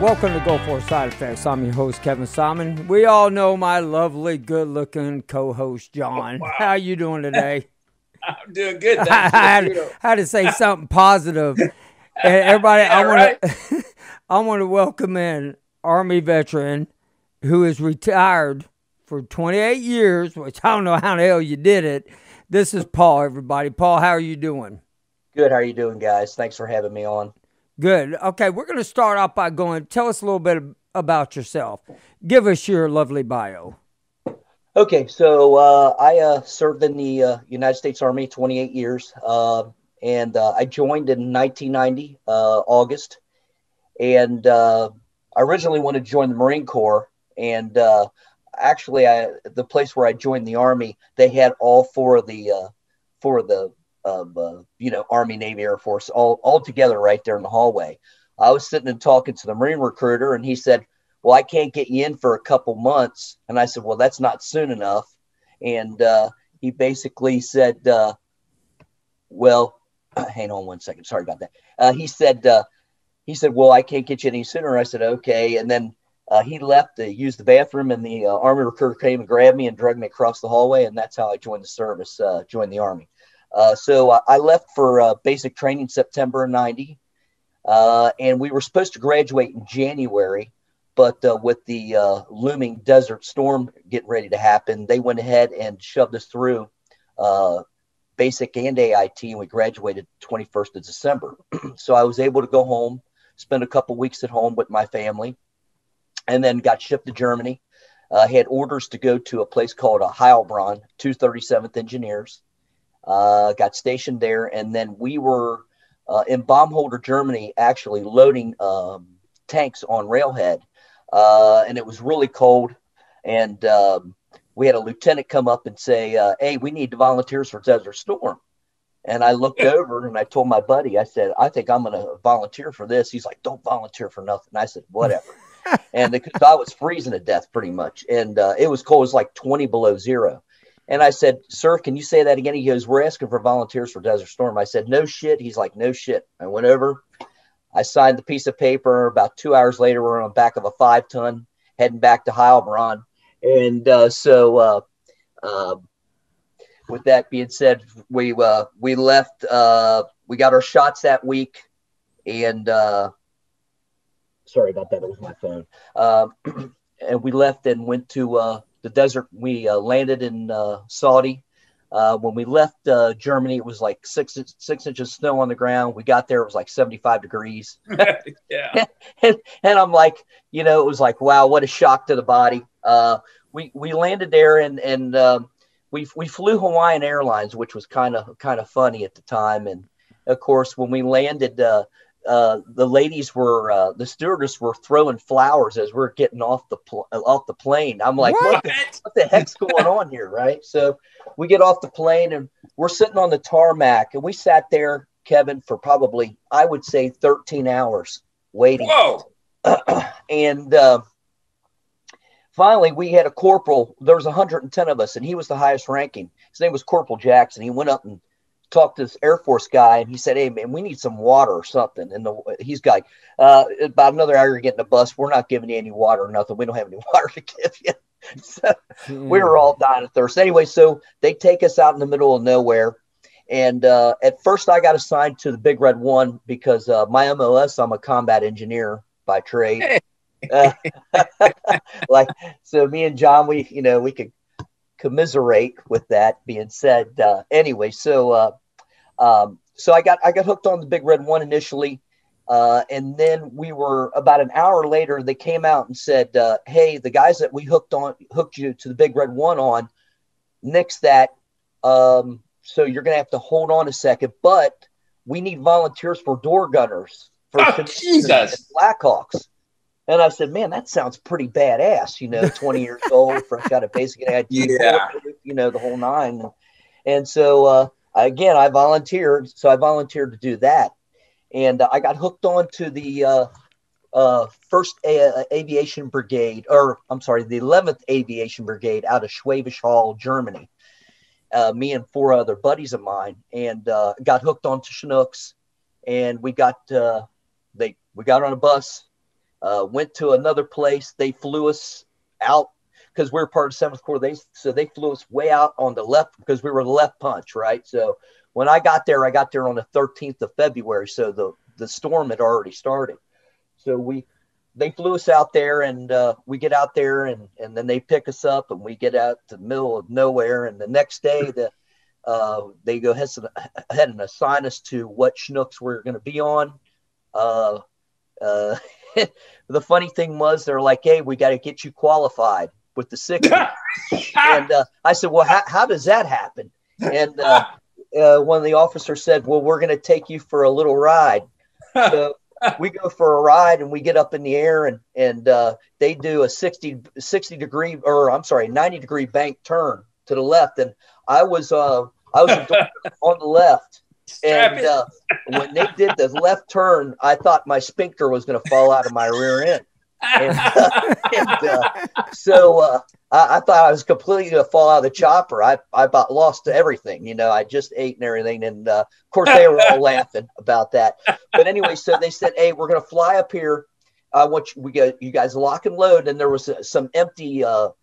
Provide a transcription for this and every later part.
Welcome to Go For Side Effects. I'm your host, Kevin Simon. We all know my lovely, good-looking co-host, John. Wow. How you doing today? I'm doing good. I had to say something positive. Everybody, Yeah, I want to welcome in Army veteran who is retired for 28 years, which I don't know how the hell you did it. This is Paul, everybody. Paul, how are you doing? Good. How are you doing, guys? Thanks for having me on. Good. Okay, we're going to start off by tell us a little bit about yourself. Give us your lovely bio. Okay, so I served in the United States Army 28 years, and I joined in 1990, August, and I originally wanted to join the Marine Corps, and the place where I joined the Army, they had all four of the Army, Navy, Air Force, all together right there in the hallway. I was sitting and talking to the Marine recruiter, and he said, well, I can't get you in for a couple months. And I said, well, that's not soon enough. And he basically said, well, hang on one second. Sorry about that. He said, well, I can't get you any sooner. I said, okay. And then he left to use the bathroom, and the Army recruiter came and grabbed me and dragged me across the hallway. And that's how I joined the service, joined the Army. So I left for basic training September of 90, and we were supposed to graduate in January, but with the looming Desert Storm getting ready to happen, they went ahead and shoved us through basic and AIT, and we graduated 21st of December. So I was able to go home, spend a couple weeks at home with my family, and then got shipped to Germany. Had orders to go to a place called Heilbronn, 237th Engineers. Got stationed there, and then we were in Baumholder, Germany, actually loading tanks on railhead, and it was really cold, and we had a lieutenant come up and say, hey, we need volunteers for Desert Storm. And I looked over and I told my buddy, I said, I think I'm going to volunteer for this. He's like, don't volunteer for nothing. I said, whatever. And because I was freezing to death pretty much, and it was cold, it was like 20 below zero. And I said, sir, can you say that again? He goes, we're asking for volunteers for Desert Storm. I said, no shit. He's like, no shit. I went over, I signed the piece of paper. About 2 hours later, we're on the back of a 5-ton heading back to Heilbronn. And with that being said, we left, we got our shots that week, and sorry about that. It was my phone. And we left and went to the desert. We landed in Saudi. When we left Germany, it was like six inches of snow on the ground. We got there, it was like 75 degrees. Yeah. and I'm like, it was like, wow, what a shock to the body. We landed there, and we flew Hawaiian Airlines, which was kind of funny at the time. And of course, when we landed, the ladies were the stewardess were throwing flowers as we're getting off the plane. I'm like, what the heck's going on here, right? So we get off the plane, and we're sitting on the tarmac, and we sat there, Kevin, for probably, I would say, 13 hours waiting. Whoa. And finally, we had a corporal. There was 110 of us, and he was the highest ranking. His name was Corporal Jackson. He went up and talked to this Air Force guy, and he said, hey, man, we need some water or something. And he's like, about another hour, you're getting a bus. We're not giving you any water or nothing. We don't have any water to give you. So we were all dying of thirst. Anyway, so they take us out in the middle of nowhere. And at first, I got assigned to the Big Red One because my MOS, I'm a combat engineer by trade. So me and John, we could commiserate with that being said. Anyway, so I got hooked on the Big Red One initially, and then we were about an hour later. They came out and said, "Hey, the guys that we hooked you to the Big Red One on, nix that. So you're gonna have to hold on a second, but we need volunteers for door gunners for Jesus Blackhawks." And I said, man, that sounds pretty badass, 20 years old, fresh out of basic AIT, Yeah. the whole nine. And so, again, I volunteered. So I volunteered to do that. And I got hooked on to the 1st Aviation Brigade, the 11th Aviation Brigade out of Schwäbisch Hall, Germany. Me and 4 other buddies of mine, and got hooked on to Chinooks. And we got on a bus. went to another place. They flew us out because we're part of 7th Corps. They flew us way out on the left because we were the left punch, right? So when I got there on the 13th of February. So the storm had already started. So they flew us out there, and we get out there, and then they pick us up, and we get out to the middle of nowhere. And the next day, they go ahead and assign us to what Chinooks we're going to be on. The funny thing was, they're like, "Hey, we got to get you qualified with the 60." And I said, "Well, how does that happen?" And one of the officers said, "Well, we're going to take you for a little ride." So we go for a ride, and we get up in the air, and they do a 90-degree bank turn to the left, and I was on the left. And when they did the left turn, I thought my sphincter was going to fall out of my rear end. So I thought I was completely going to fall out of the chopper. I about lost everything. I just ate and everything. And of course, they were all laughing about that. But anyway, so they said, "Hey, we're going to fly up here. I want you guys lock and load." And there was some empty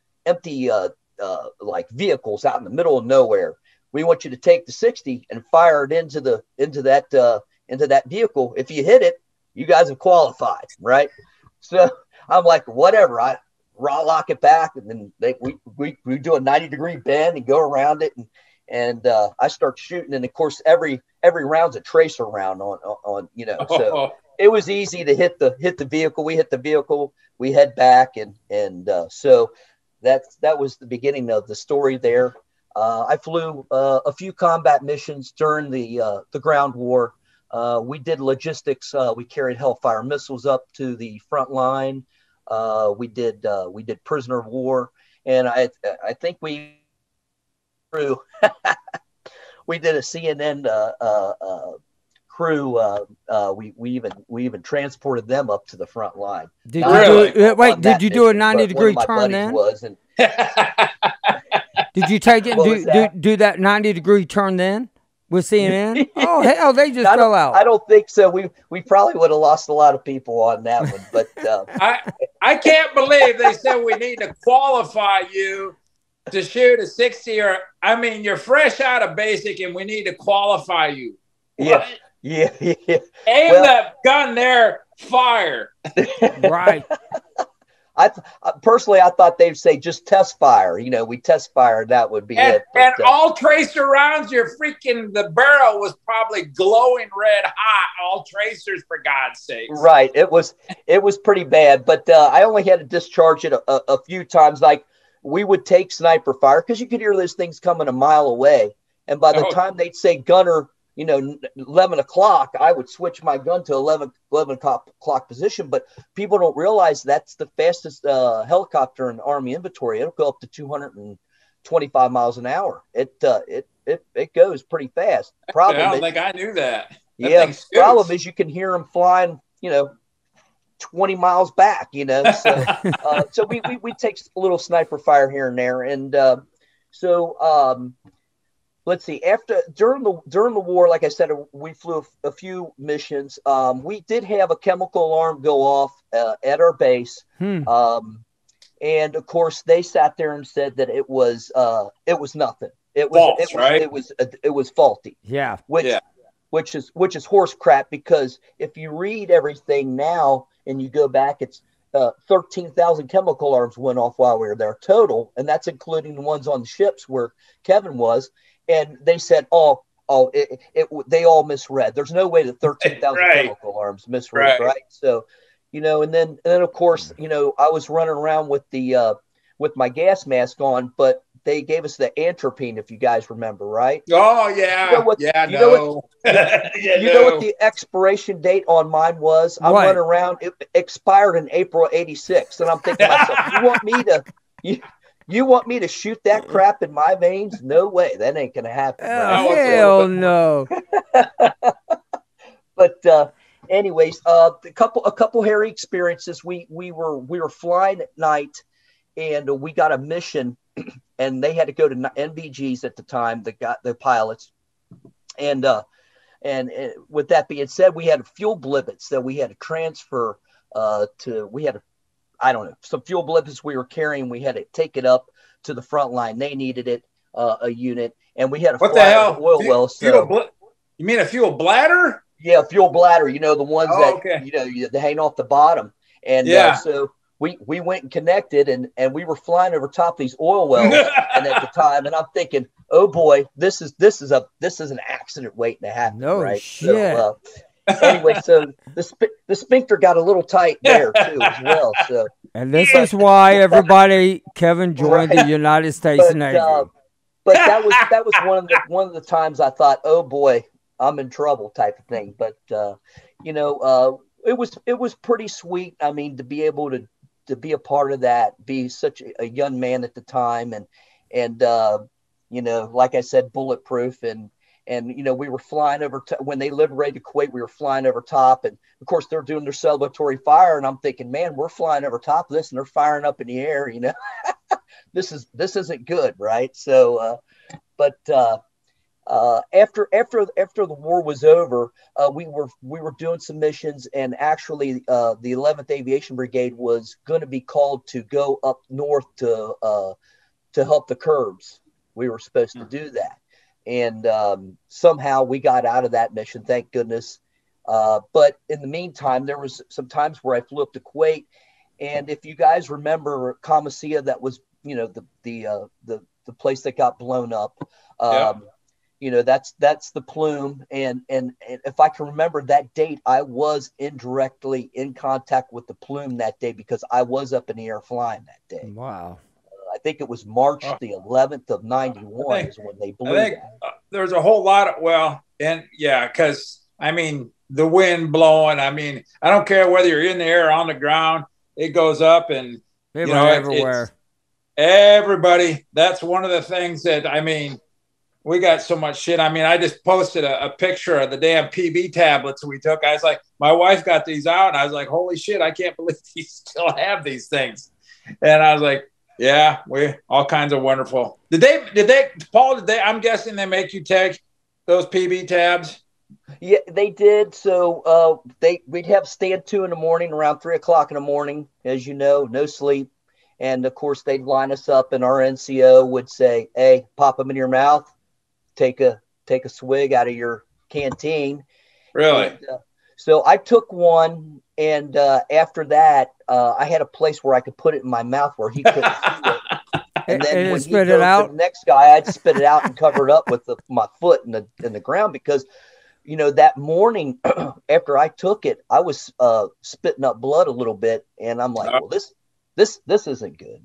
like vehicles out in the middle of nowhere. We want you to take the 60 and fire it into that vehicle. If you hit it, you guys have qualified, right? So I'm like, whatever. I lock it back, and then we do a 90-degree bend and go around it, and I start shooting. And of course, every round's a tracer round on. So it was easy to hit the vehicle. We hit the vehicle. We head back, and so that was the beginning of the story there. I flew a few combat missions during the ground war. We did logistics. We carried Hellfire missiles up to the front line. We did prisoner of war, and I think we crew. We did a CNN crew. We even transported them up to the front line. Did you do a 90-degree turn then? Did you take it and do that 90-degree turn then with CNN? Oh, hell, they just fell out. I don't think so. We probably would have lost a lot of people on that one. But I can't believe they said we need to qualify you to shoot a 60 you're fresh out of basic and we need to qualify you. What? Yeah. Aim that gun there, fire. Right. I personally thought they'd say just test fire. We test fire. That would be it. But, and all tracer rounds, the barrel was probably glowing red hot. All tracers, for God's sake. Right. It was pretty bad. But I only had to discharge it a few times. Like we would take sniper fire because you could hear those things coming a mile away. And by the time they'd say gunner, 11 o'clock, I would switch my gun to 11 o'clock position. But people don't realize that's the fastest helicopter in Army inventory. It'll go up to 225 miles an hour. It goes pretty fast. I don't think I knew that. Problem is you can hear them flying, 20 miles back, So, so we take a little sniper fire here and there. And let's see. During the war, like I said, we flew a few missions. We did have a chemical alarm go off at our base, and of course they sat there and said that it was nothing. It was faulty. Yeah. Which is horse crap, because if you read everything now and you go back, it's 13,000 chemical alarms went off while we were there total, and that's including the ones on the ships where Kevin was. And they said, they all misread. There's no way that 13,000 chemical alarms misread, right? So, and then of course, I was running around with with my gas mask on, but they gave us the atropine, if you guys remember, right? Oh yeah, you know what the expiration date on mine was? I'm running around. It expired in April '86, and I'm thinking to myself, you want me to shoot that crap in my veins? No way. That ain't going to happen. Hell no. But anyways, a couple hairy experiences. We were flying at night, and we got a mission, and they had to go to NVGs at the time, the pilots. And with that being said, we had fuel blippets that we had to transfer we had I don't know, some fuel blips we were carrying. We had to take it up to the front line. They needed it, a unit, and we had to what the hell? oil well. So you mean a fuel bladder? Yeah, fuel bladder. You know, the ones that okay. they hang off the bottom. And so we went and connected, and we were flying over top of these oil wells. And at the time, and I'm thinking, oh boy, this is an accident waiting to happen. No right? shit. So, anyway, so the sphincter got a little tight there too as well. So, and this is why Kevin joined the United States Navy. But that was one of the times I thought, oh boy, I'm in trouble type of thing. But it was pretty sweet. I mean, to be able to be a part of that, be such a young man at the time, and like I said, bulletproof, and we were flying over when they liberated Kuwait. We were flying over top, and of course they're doing their celebratory fire, and I'm thinking, man, we're flying over top of this, and they're firing up in the air. This isn't good, right? So, after the war was over, we were doing some missions, and actually, the 11th Aviation Brigade was going to be called to go up north to help the Kurds. We were supposed to do that, and somehow we got out of that mission, thank goodness. But in the meantime, there was some times where I flew up to Kuwait, and if you guys remember Qamishli, that was the place that got blown up. That's the plume, and if I can remember that date, I was indirectly in contact with the plume that day because I was up in the air flying that day. Wow. I think it was March the 11th of 91 is when they blew. I think there's a whole lot of because I mean the wind blowing. I mean, I don't care whether you're in the air or on the ground, it goes up, and everywhere. Everybody. That's one of the things that we got so much shit. I mean, I just posted a picture of the damn PB tablets we took. I was like, my wife got these out, and I was like, holy shit, I can't believe you still have these things. And I was like, yeah, we all kinds of wonderful. Did they, Paul, I'm guessing they make you take those PB tabs? Yeah, they did. So we'd have stand 2 in the morning, around 3 o'clock in the morning, as you know, no sleep. And of course they'd line us up, and our NCO would say, hey, pop them in your mouth, take a swig out of your canteen. Really? And, so I took one, and after that, I had a place where I could put it in my mouth where he couldn't see it. And then when he spit it out, the next guy, I'd spit it out and cover it up with my foot in the ground, because that morning after I took it, I was spitting up blood a little bit, and I'm like, well, this isn't good,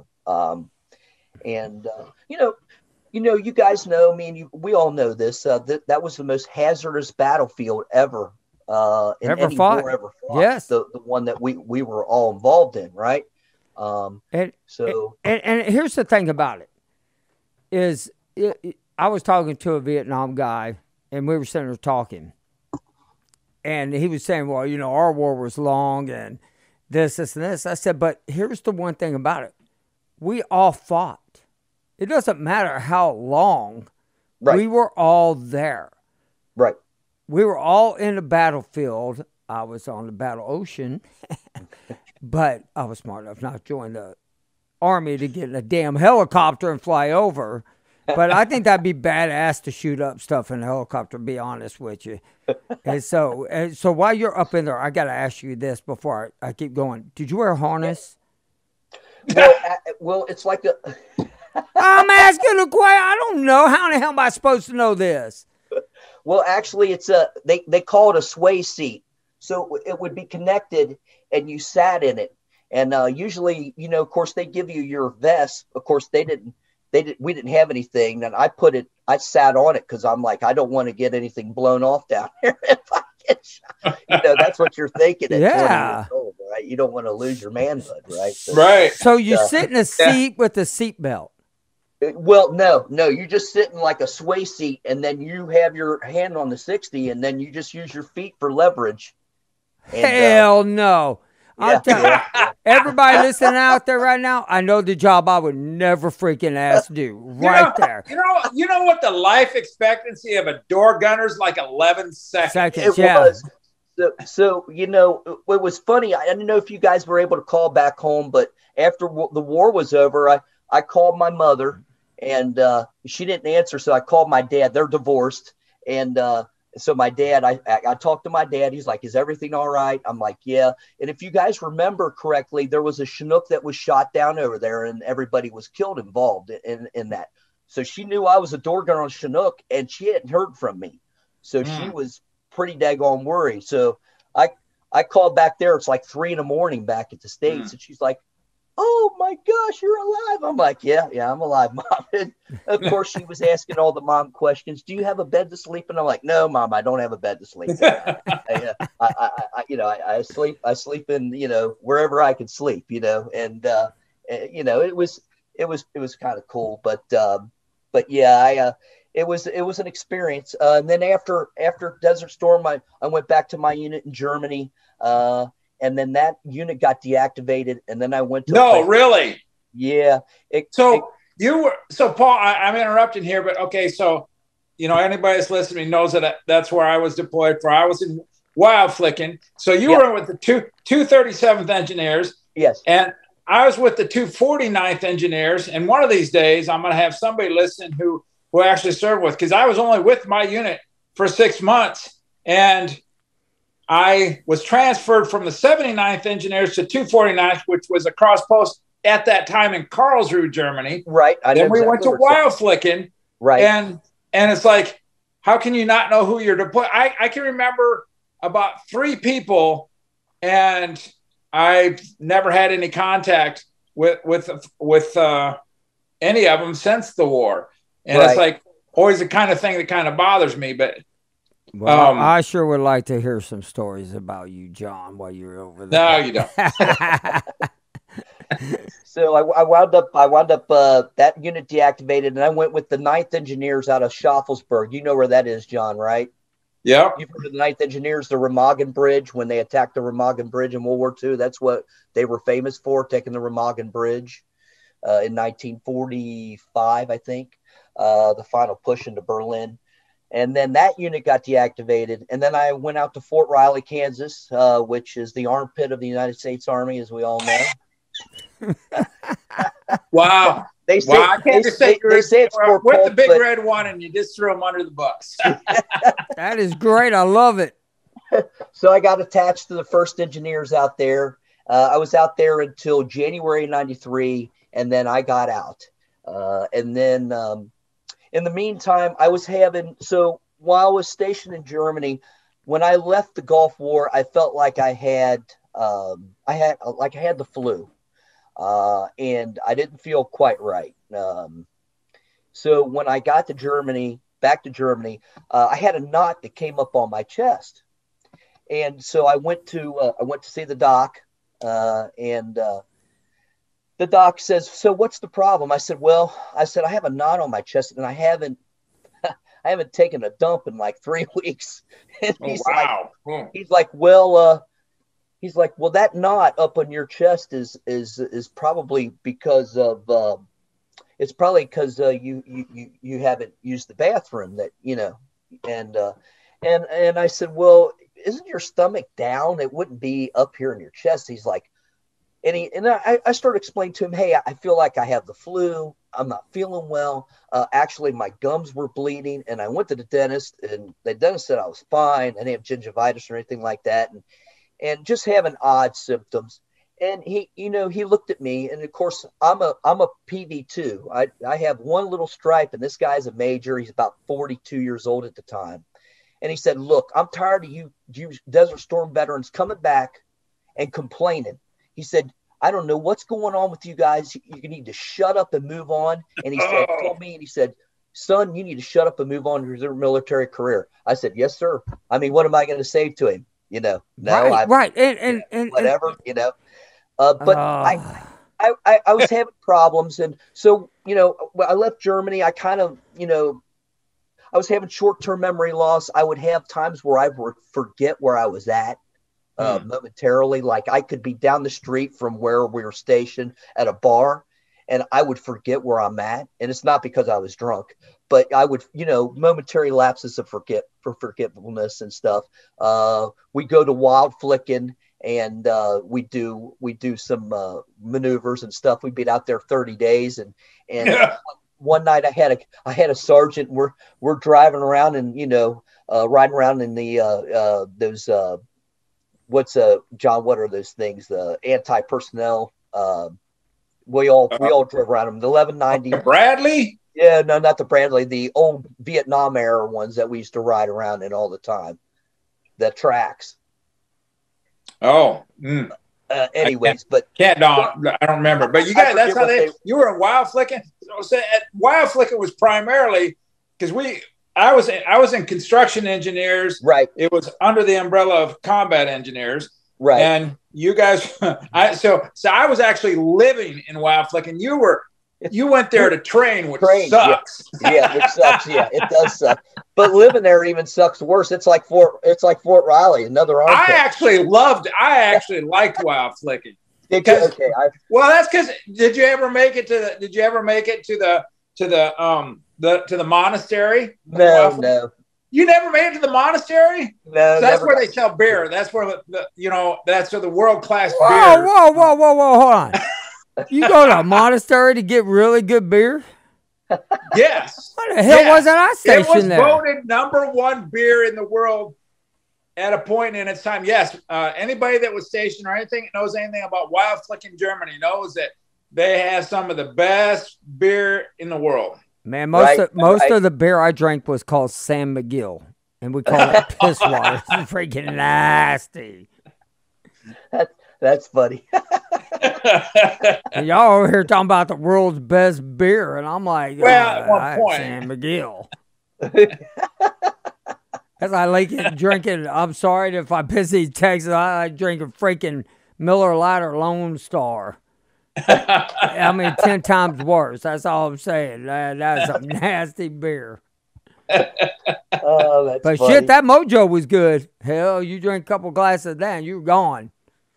you guys know, we all know this. That was the most hazardous battlefield ever. Ever fought. Yes, the one that we were all involved in, right? And here's the thing about it I was talking to a Vietnam guy, and we were sitting there talking, and he was saying, well, our war was long and this and this. I said, but here's the one thing about it. We all fought. It doesn't matter how long. Right. We were all there. Right. We were all in the battlefield. I was on the battle ocean, but I was smart enough not to join the Army to get in a damn helicopter and fly over. But I think that'd be badass to shoot up stuff in a helicopter, to be honest with you. And so while you're up in there, I got to ask you this before I keep going. Did you wear a harness? Well, it's like I'm asking a question. I don't know. How in the hell am I supposed to know this? Well, actually, it's they call it a sway seat. So it would be connected, and you sat in it. And usually, of course, they give you your vest. Of course, we didn't have anything. And I sat on it because I'm like, I don't want to get anything blown off down here if I get shot. That's what you're thinking at 20 years old, right? You don't want to lose your manhood, right? So, right. So you sit in a seat with a seat belt. Well, no, you're just sitting like a sway seat, and then you have your hand on the 60, and then you just use your feet for leverage. And, hell no. I'll tell you, everybody listening out there right now, I know the job I would never freaking do there. You know what the life expectancy of a door gunner is like? 11 seconds. It was. So you know, it was funny. I didn't know if you guys were able to call back home, but after the war was over, I called my mother, and she didn't answer. So I called my dad. They're divorced, and so my dad, I talked to my dad. He's like, "Is everything all right?" I'm like, "Yeah." And if you guys remember correctly, there was a Chinook that was shot down over there, and everybody was killed involved in that. So she knew I was a door gunner on Chinook, and she hadn't heard from me. So she was pretty daggone worried. So I called back there. It's like 3 a.m. back at the States, and she's like, "Oh my gosh, you're alive." I'm like, yeah, I'm alive, Mom. And of course, she was asking all the mom questions. Do you have a bed to sleep in? I'm like, no, Mom, I don't have a bed to sleep in. I sleep in, wherever I can sleep, and it was kind of cool, but yeah, it was an experience. And then after Desert Storm, I went back to my unit in Germany. And then that unit got deactivated, and then I went to really? Yeah. So Paul, I'm interrupting here, but okay, so anybody that's listening knows that's where I was deployed for. I was in Wild Flicking. So you were with the 237th Engineers. Yes. And I was with the 249th Engineers, and one of these days I'm going to have somebody listen who actually served with, because I was only with my unit for 6 months, and I was transferred from the 79th Engineers to 249th, which was a cross post at that time in Karlsruhe, Germany. Right. Then we went to Wild Flicking. Right. And it's like, how can you not know who you're deployed? I can remember about 3 people, and I've never had any contact with any of them since the war. And It's like always the kind of thing that kind of bothers me, but well, I sure would like to hear some stories about you, John, while you're over there. No, you don't. So I wound up that unit deactivated, and I went with the 9th Engineers out of Schaffelsburg. You know where that is, John, right? Yeah. You've heard of the 9th Engineers, the Remagen Bridge, when they attacked the Remagen Bridge in World War II. That's what they were famous for, taking the Remagen Bridge in 1945, I think, the final push into Berlin. And then that unit got deactivated. And then I went out to Fort Riley, Kansas, which is the armpit of the United States Army, as we all know. Wow. They say it's Fort with Polk, the big red one, and you just threw them under the bus. That is great. I love it. So I got attached to the 1st Engineers out there. I was out there until January 93, and then I got out. And then in the meantime, while I was stationed in Germany, when I left the Gulf War, I felt like I had the flu, and I didn't feel quite right. So when I got back to Germany, I had a knot that came up on my chest, and so I went to see the doc, and the doc says, "So what's the problem?" I said, I have a knot on my chest, and I haven't taken a dump in like 3 weeks. And he's like, well, that knot up on your chest is probably because of you haven't used the bathroom, and I said, well, isn't your stomach down? It wouldn't be up here in your chest. He's like, and I started explaining to him, hey, I feel like I have the flu. I'm not feeling well. Actually, my gums were bleeding, and I went to the dentist, and the dentist said I was fine. I didn't have gingivitis or anything like that, and just having odd symptoms. And he looked at me, and of course, I'm a PV2. I have one little stripe, and this guy's a major. He's about 42 years old at the time. And he said, look, I'm tired of you Desert Storm veterans coming back and complaining. He said, I don't know what's going on with you guys. You need to shut up and move on. And he told me, and he said, son, you need to shut up and move on with your military career. I said, yes, sir. I mean, what am I going to say to him? Right. And whatever, but I was having problems. And so, when I left Germany, I kind of, I was having short-term memory loss. I would have times where I would forget where I was at. Momentarily, like I could be down the street from where we were stationed at a bar, and I would forget where I'm at. And it's not because I was drunk, but I would, momentary lapses of forgetfulness and stuff. We go to Wild Flickin', and we do some maneuvers and stuff. We'd been out there 30 days, and Yeah. one night I had a sergeant. We're driving around and riding around in the those John, what are those things? The anti-personnel. We all drove around them. The 1190 Bradley. Yeah, no, not the Bradley. The old Vietnam era ones that we used to ride around in all the time. The tracks. Oh. Anyways, but I don't remember. But you guys, that's how you were in Wild Flickin'. So at Wild Flickin' was primarily because I was in construction engineers. Right. It was under the umbrella of combat engineers. Right. And you guys, so I was actually living in Wild Flickin'. You went there to train, which sucks. Yeah, which sucks. Yeah, it does suck. But living there even sucks worse. It's like Fort Riley, another armpit. I actually liked Wild Flickin'. Okay. Well, that's because did you ever make it to the monastery? No. You never made it to the monastery? No. So that's where they sell beer. That's where that's where the world class beer. Whoa, hold on. You go to a monastery to get really good beer? Yes. What the hell wasn't I stationed there? It was voted #1 beer in the world at a point in its time. Yes. Anybody that was stationed or anything knows anything about Wild Flickin' Germany knows that they have some of the best beer in the world. Man, most of the beer I drank was called San Miguel, and we call it piss water. It's freaking nasty. That's funny. And y'all over here talking about the world's best beer, and I'm like, at one point, San Miguel. As I like it drinking, I'm sorry if I piss these Texas, I like drinking freaking Miller Lite or Lone Star. 10 times worse. That's all I'm saying. That's some nasty beer. Oh, that's but funny. Shit, that Mojo was good. Hell, you drink a couple glasses of that and you're gone.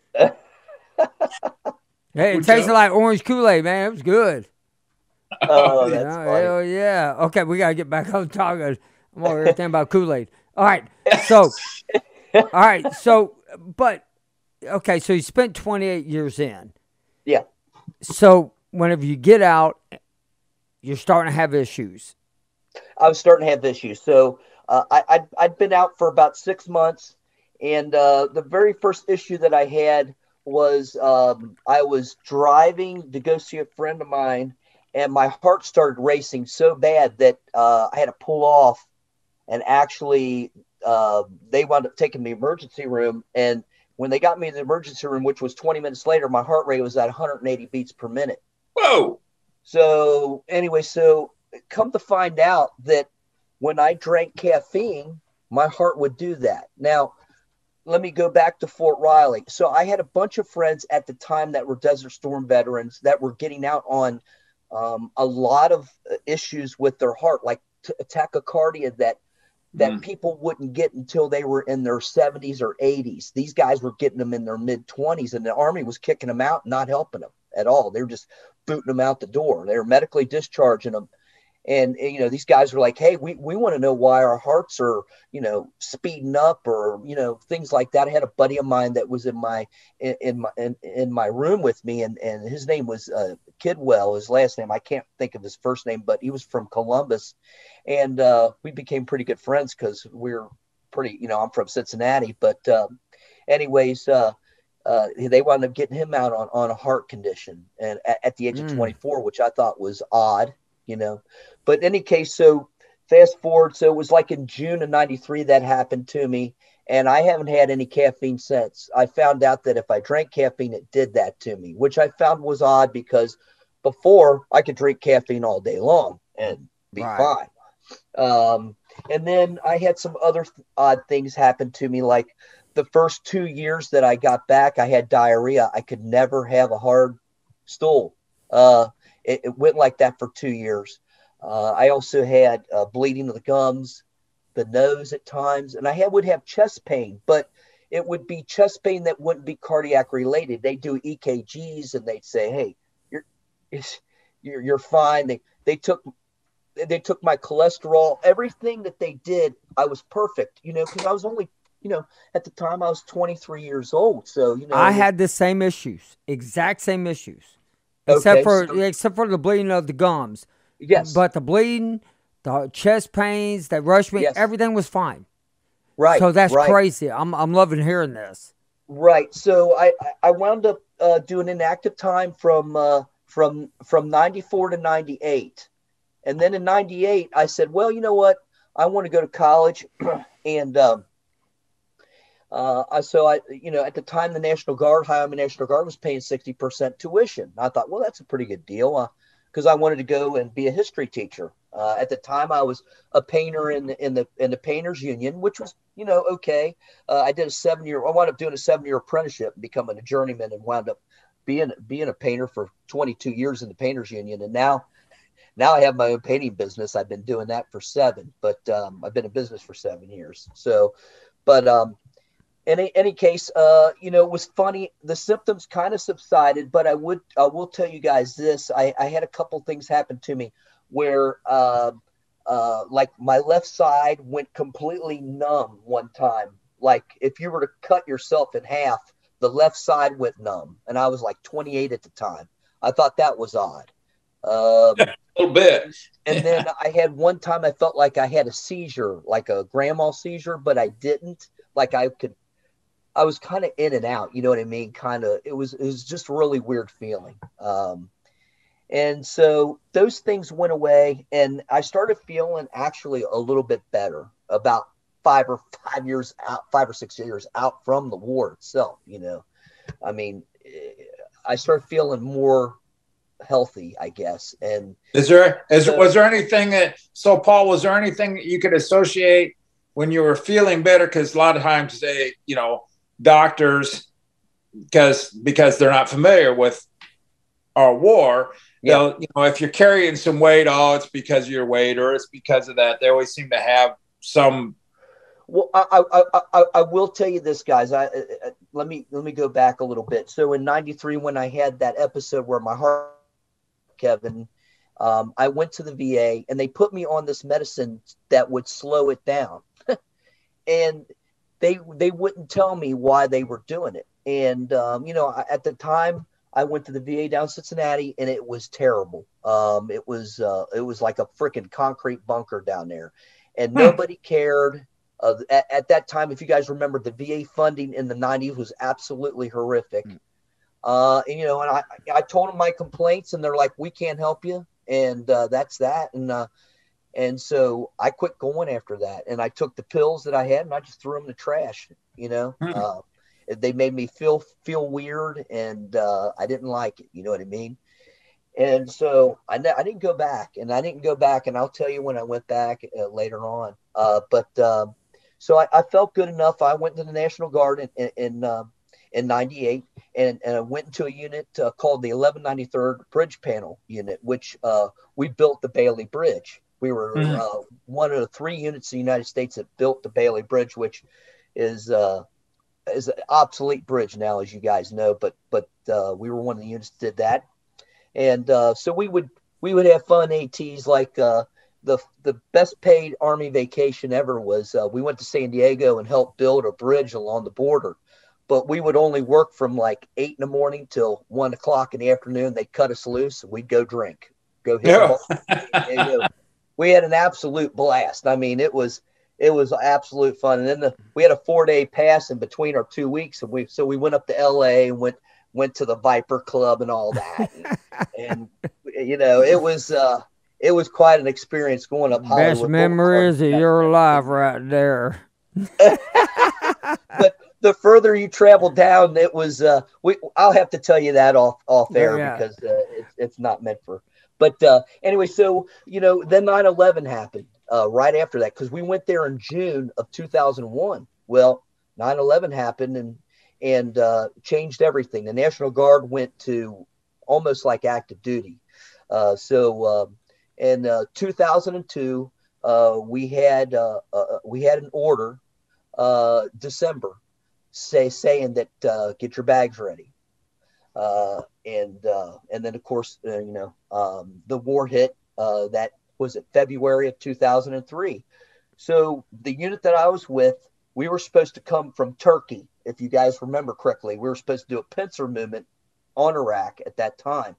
Hey, it tasted like orange Kool-Aid, man. It was good. Oh, that's funny. Hell yeah. Okay, we got to get back on talking. I'm over here thinking about Kool-Aid. All right, so you spent 28 years in. Yeah. So whenever you get out, you're starting to have issues. I was starting to have issues. So I'd been out for about 6 months, and the very first issue that I had was I was driving to go see a friend of mine, and my heart started racing so bad that I had to pull off, and actually they wound up taking me to the emergency room. And when they got me in the emergency room, which was 20 minutes later, my heart rate was at 180 beats per minute. Whoa. So anyway, come to find out that when I drank caffeine, my heart would do that. Now, let me go back to Fort Riley. So I had a bunch of friends at the time that were Desert Storm veterans that were getting out on a lot of issues with their heart, like tachycardia that people wouldn't get until they were in their 70s or 80s. These guys were getting them in their mid-20s, and the Army was kicking them out, not helping them at all. They were just booting them out the door. They were medically discharging them. And these guys were like, hey, we want to know why our hearts are, speeding up or, things like that. I had a buddy of mine that was in my room with me, and his name was Kidwell, his last name. I can't think of his first name, but he was from Columbus. And we became pretty good friends because we're pretty, I'm from Cincinnati. But anyways, they wound up getting him out on a heart condition and at the age of 24, which I thought was odd. But in any case, so fast forward. So it was like in June of 93 that happened to me. And I haven't had any caffeine since. I found out that if I drank caffeine, it did that to me, which I found was odd because before I could drink caffeine all day long and be fine. And then I had some other odd things happen to me. Like the first 2 years that I got back, I had diarrhea. I could never have a hard stool. It went like that for 2 years. I also had bleeding of the gums, the nose at times, and I would have chest pain, but it would be chest pain that wouldn't be cardiac related. They do EKGs and they'd say, hey, you're fine. They took my cholesterol, everything that they did. I was perfect, because I was only, at the time I was 23 years old. So, I had the same issues, exact same issues, okay, except for the bleeding of the gums. Yes. But the bleeding, the chest pains that rushed me, Yes. everything was fine. Right. So that's right. crazy. I'm loving hearing this. Right. So I wound up doing an active time from 94 to 98. And then in 98, I said, well, you know what? I want to go to college. And so at the time, the National Guard, High Army National Guard, was paying 60% tuition. I thought, well, that's a pretty good deal, because I wanted to go and be a history teacher. At the time, I was a painter in the Painters Union, which was, okay. I did I wound up doing a 7-year apprenticeship, and becoming a journeyman, and wound up being a painter for 22 years in the Painters Union. And now I have my own painting business. I've been doing that for 7, but I've been in business for 7 years. So, but in any case, it was funny. The symptoms kind of subsided, but I will tell you guys this. I had a couple things happen to me where, like my left side went completely numb one time. Like if you were to cut yourself in half, the left side went numb, and I was like 28 at the time. I thought that was odd. A little bit. And then I had one time I felt like I had a seizure, like a grandma seizure, but I didn't. Like I was kind of in and out, you know what I mean? It was just a really weird feeling. And so those things went away, and I started feeling actually a little bit better about 5 or 6 years out from the war itself. I mean, I started feeling more healthy, I guess. And was there anything Paul, was there anything that you could associate when you were feeling better? Because a lot of times they, doctors, because they're not familiar with our war, if you're carrying some weight, it's because of your weight, or it's because of that. They always seem to have some. Well, I will tell you this, guys. Let me go back a little bit. So in '93, when I had that episode where my heart, Kevin, I went to the VA, and they put me on this medicine that would slow it down, and they wouldn't tell me why they were doing it. And at the time, I went to the VA down in Cincinnati, and it was terrible. It was like a freaking concrete bunker down there, and nobody cared. At that time, if you guys remember, the VA funding in the 90s was absolutely horrific. And I told them my complaints, and they're like, "We can't help you," and that's that. And so I quit going after that, and I took the pills that I had, and I just threw them in the trash. They made me feel weird, and I didn't like it. You know what I mean? And so I didn't go back, and I'll tell you when I went back later on. So I felt good enough. I went to the National Guard in '98, and I went into a unit called the 1193rd Bridge Panel Unit, which we built the Bailey Bridge. We were one of the 3 units in the United States that built the Bailey Bridge, which is an obsolete bridge now, as you guys know. But we were one of the units that did that, and so we would have fun ATs like the best paid Army vacation ever was we went to San Diego and helped build a bridge along the border. But we would only work from like 8 in the morning till 1 o'clock in the afternoon. They'd cut us loose, and we'd go drink, go hit the ball. We had an absolute blast. I mean, it was absolute fun. And then we had a 4-day pass in between our 2 weeks, and we went up to LA and went to the Viper Club and all that. and it was quite an experience going up Hollywood. Best memories of your life right there. But the further you travel down, it was I'll have to tell you that off air because it's not meant for. But anyway, so then 9/11 happened right after that, because we went there in June of 2001. Well, 9/11 happened and changed everything. The National Guard went to almost like active duty. So in 2002, we had an order December saying that get your bags ready. And then of course, the war hit. That was it, February of 2003. So the unit that I was with, we were supposed to come from Turkey, if you guys remember correctly. We were supposed to do a pincer movement on Iraq at that time.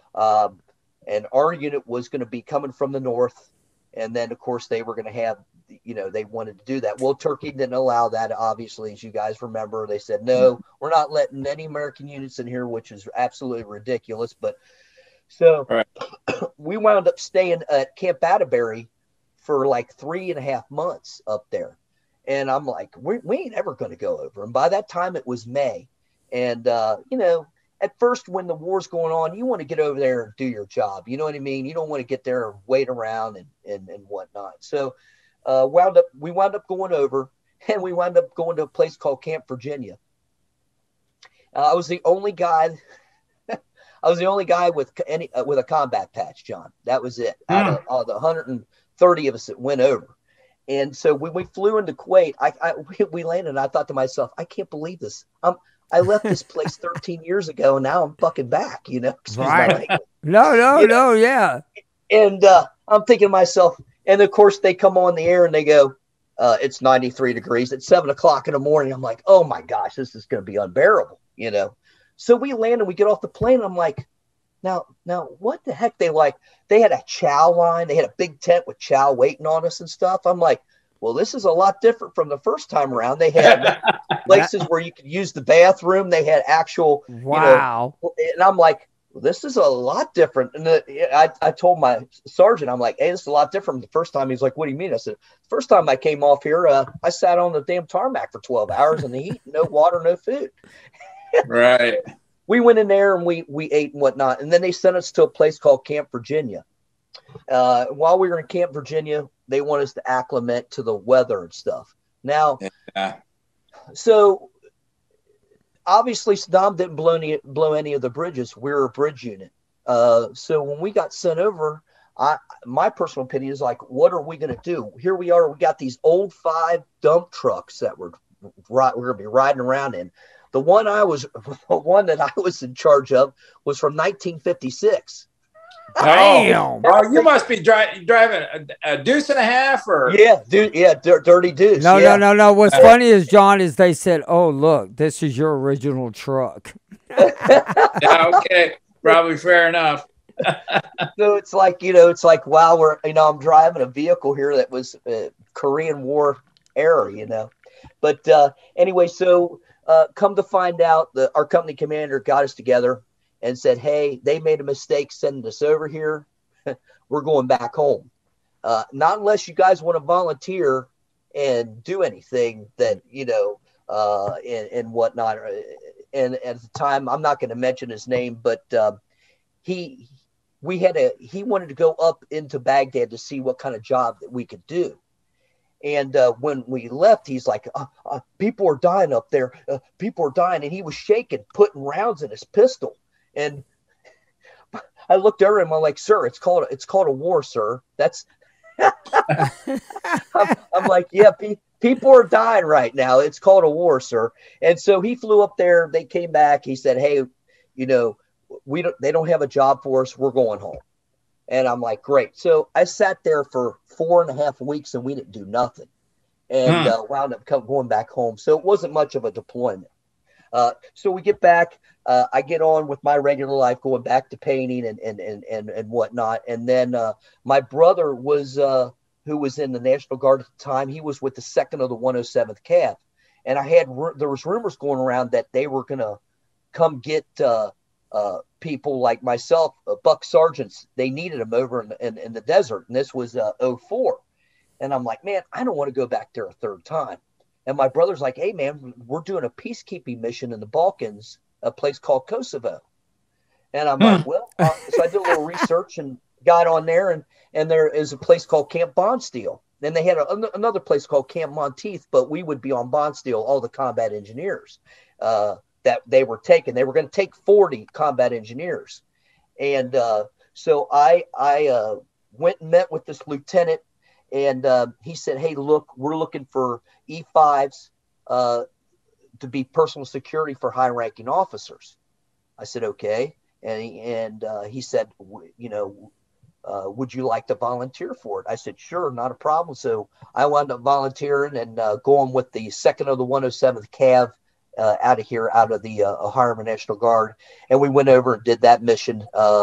And our unit was going to be coming from the north. And then, of course, they were going to have, they wanted to do that. Well, Turkey didn't allow that, obviously, as you guys remember. They said, no, we're not letting any American units in here, which is absolutely ridiculous. But so Right. We wound up staying at Camp Atterbury for like 3.5 months up there. And I'm like, we ain't ever going to go over. And by that time, it was May. And, at first, when the war's going on, you want to get over there and do your job. You know what I mean? You don't want to get there and wait around and whatnot. So we wound up going over, and we wound up going to a place called Camp Virginia. I was the only guy. I was the only guy with a combat patch, John. That was it. Out of the 130 of us that went over. And so when we flew into Kuwait, we landed, and I thought to myself, I can't believe this. I left this place 13 years ago, and now I'm fucking back, Excuse my language. No, yeah. And I'm thinking to myself, and of course they come on the air and they go, it's 93 degrees at 7 o'clock in the morning. I'm like, oh my gosh, this is going to be unbearable, So we land and we get off the plane. And I'm like, now, what the heck? They had a chow line. They had a big tent with chow waiting on us and stuff. I'm like, well, this is a lot different from the first time around. They had places where you could use the bathroom. They had actual, wow. And I'm like, well, this is a lot different. And I told my sergeant, I'm like, hey, this is a lot different from the first time. He's like, what do you mean? I said, first time I came off here, I sat on the damn tarmac for 12 hours in the heat, no water, no food. Right. We went in there and we ate and whatnot. And then they sent us to a place called Camp Virginia. While we were in Camp Virginia, they want us to acclimate to the weather and stuff. Now, So obviously Saddam didn't blow any of the bridges. We're a bridge unit. So when we got sent over, my personal opinion is like, what are we going to do? Here we are. We got these old 5 dump trucks that we're going to be riding around in. The one that I was in charge of was from 1956. Damn. Oh, you must be driving a deuce and a half, or dirty deuce. No. What's funny is, John, is they said, "Oh, look, this is your original truck." Yeah, okay, probably fair enough. So it's like wow, I'm driving a vehicle here that was Korean War era, But anyway, so come to find out, our company commander got us together and said, hey, they made a mistake sending us over here. We're going back home. Not unless you guys want to volunteer and do anything that, and whatnot. And at the time, I'm not going to mention his name, but he wanted to go up into Baghdad to see what kind of job that we could do. And when we left, he's like, people are dying up there. People are dying. And he was shaking, putting rounds in his pistol. And I looked over him. I'm like, sir, it's called a war, sir. That's I'm like, yeah, people are dying right now. It's called a war, sir. And so he flew up there. They came back. He said, hey, they don't have a job for us. We're going home. And I'm like, great. So I sat there for 4.5 weeks and we didn't do nothing, and wound up going back home. So it wasn't much of a deployment. So we get back. I get on with my regular life, going back to painting and whatnot. And then my brother who was in the National Guard at the time. He was with the 2nd of the 107th Cav, and there was rumors going around that they were going to come get people like myself, buck sergeants. They needed them over in the desert, and this was 04. And I'm like, man, I don't want to go back there a third time. And my brother's like, hey, man, we're doing a peacekeeping mission in the Balkans, a place called Kosovo. And I'm like, well, so I did a little research and got on there, and there is a place called Camp Bondsteel. Then they had another place called Camp Monteith, but we would be on Bondsteel, all the combat engineers that they were taking. They were going to take 40 combat engineers. And so I went and met with this lieutenant, and he said, hey, look, we're looking for E5s to be personal security for high-ranking officers. I said, okay. And he said, would you like to volunteer for it? I said, sure, not a problem. So I wound up volunteering and going with the 2nd of the 107th Cav out of here, out of the Ohio Army National Guard. And we went over and did that mission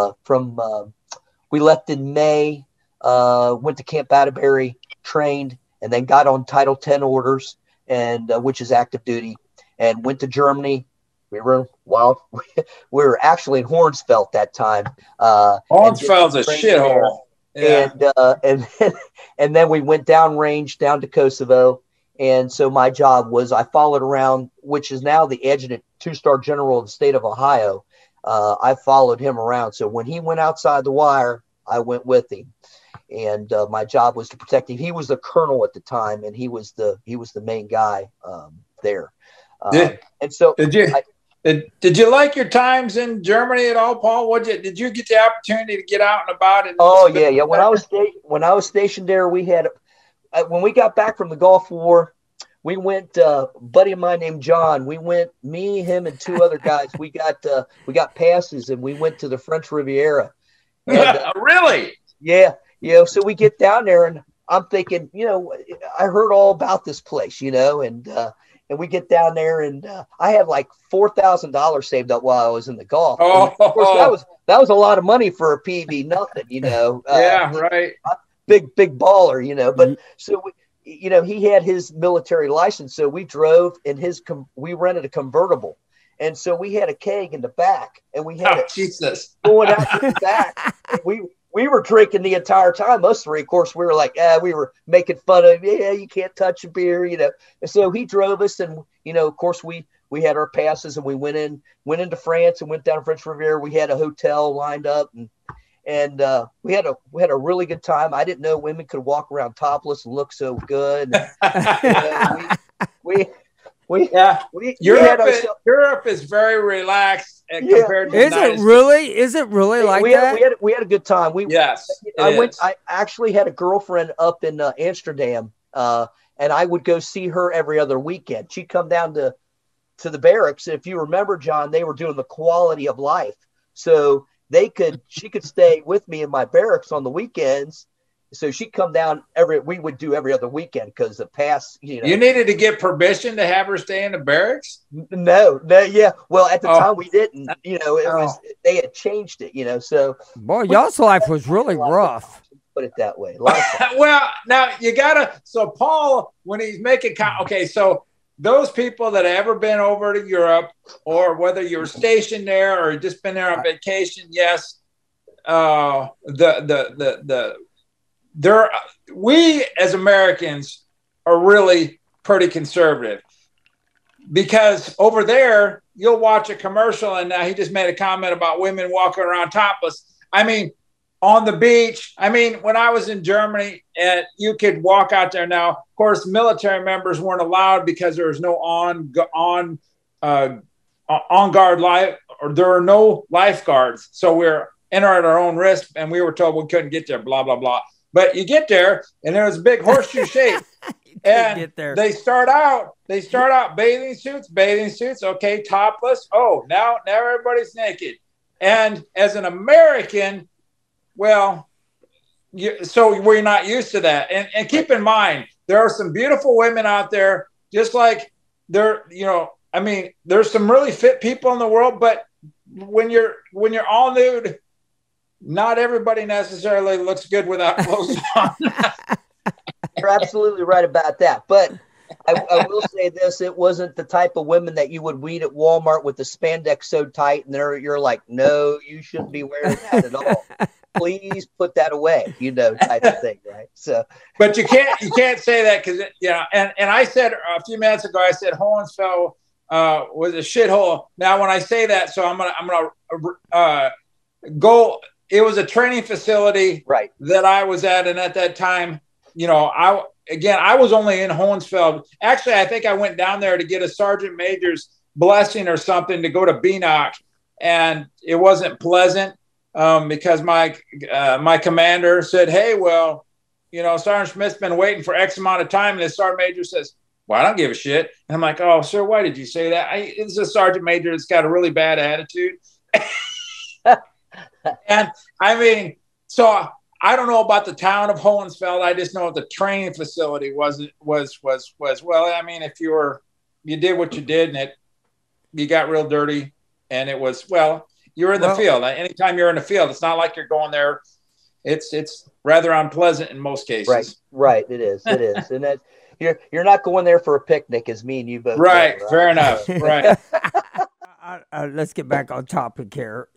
we left in May, went to Camp Atterbury, trained, and then got on Title 10 orders, and which is active duty, and went to Germany. We were actually in Hornsfeld that time. Hornsfeld's a shithole. Yeah. And then we went downrange down to Kosovo. And so my job was I followed around, which is now the adjutant 2-star general of the state of Ohio. I followed him around. So when he went outside the wire, I went with him. And my job was to protect him. He was the colonel at the time, and he was the main guy there. And so did you like your times in Germany at all, Paul? Did you get the opportunity to get out and about? Yeah. When I was stationed there, we had when we got back from the Gulf War, we went. A buddy of mine named John. We went. Me, him, and 2 other guys. We got passes, and we went to the French Riviera. And, really? Yeah. So we get down there, and I'm thinking, I heard all about this place, and we get down there, and I had like $4,000 saved up while I was in the Gulf. Oh, of course, that was a lot of money for a PV, nothing, Yeah, right. Big baller, But so he had his military license, so we drove, and we rented a convertible, and so we had a keg in the back, and we had Jesus going out to the back. We were drinking the entire time. Us 3, of course, we were like, we were making fun of, you can't touch a beer, And so he drove us, and of course we had our passes, and we went into France and went down French Riviera. We had a hotel lined up, and we had a really good time. I didn't know women could walk around topless and look so good. Europe is very relaxed compared to Is it really like that? We had a good time. I actually had a girlfriend up in Amsterdam, and I would go see her every other weekend. She'd come down to the barracks. If you remember, John, they were doing the quality of life, so she could stay with me in my barracks on the weekends. So she'd come down we would do every other weekend because the pass, You needed to get permission to have her stay in the barracks? No, yeah. Well, at the time we didn't, they had changed it, so. Boy, y'all's life was really rough. Put it that way. Well, now so Paul, when he's making, so those people that have ever been over to Europe, or whether you were stationed there or just been there on vacation, yes, we as Americans are really pretty conservative, because over there you'll watch a commercial, and now he just made a comment about women walking around topless. I mean, on the beach. I mean, when I was in Germany, and you could walk out there now. Of course, military members weren't allowed because there was no on guard life, or there were no lifeguards, so we're enter at our own risk, and we were told we couldn't get there. Blah blah blah. But you get there, and there's a big horseshoe shape, and they start out bathing suits. Okay, topless. Oh, now everybody's naked. And as an American, so we're not used to that. And keep in mind, there are some beautiful women out there, just like there's some really fit people in the world. But when you're all nude, not everybody necessarily looks good without clothes on. You're absolutely right about that. But I will say this: it wasn't the type of women that you would meet at Walmart with the spandex so tight, and you're like, no, you shouldn't be wearing that at all. Please put that away, type of thing, right? So, but you can't say that, because and I said a few minutes ago, I said Hohensfeld was a shithole. Now, when I say that, so I'm gonna go. It was a training facility, right, that I was at, and at that time, I was only in Hohensfeld. Actually, I think I went down there to get a sergeant major's blessing or something to go to BNOC, and it wasn't pleasant because my commander said, "Hey, Sergeant Smith's been waiting for X amount of time," and the sergeant major says, "Well, I don't give a shit." And I'm like, "Oh, sir, why did you say that?" It's a sergeant major that's got a really bad attitude. And I mean, so I don't know about the town of Hohensfeld. I just know the training facility was well. I mean, if you did what you did, and you got real dirty, and it was you're in the field. Anytime you're in the field, it's not like you're going there. It's rather unpleasant in most cases. Right. It is, and that you're not going there for a picnic, as me and you both. Right. Know, right? Fair enough. Right. Let's get back on topic here.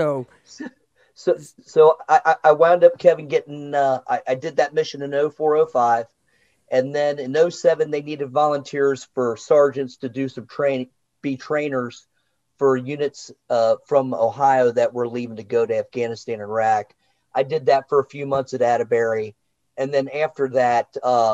So I wound up, Kevin, getting I did that mission in 0405, and then in 07 they needed volunteers for sergeants to do some training, be trainers for units from Ohio that were leaving to go to Afghanistan and Iraq. I did that for a few months at Atterbury, and then after that,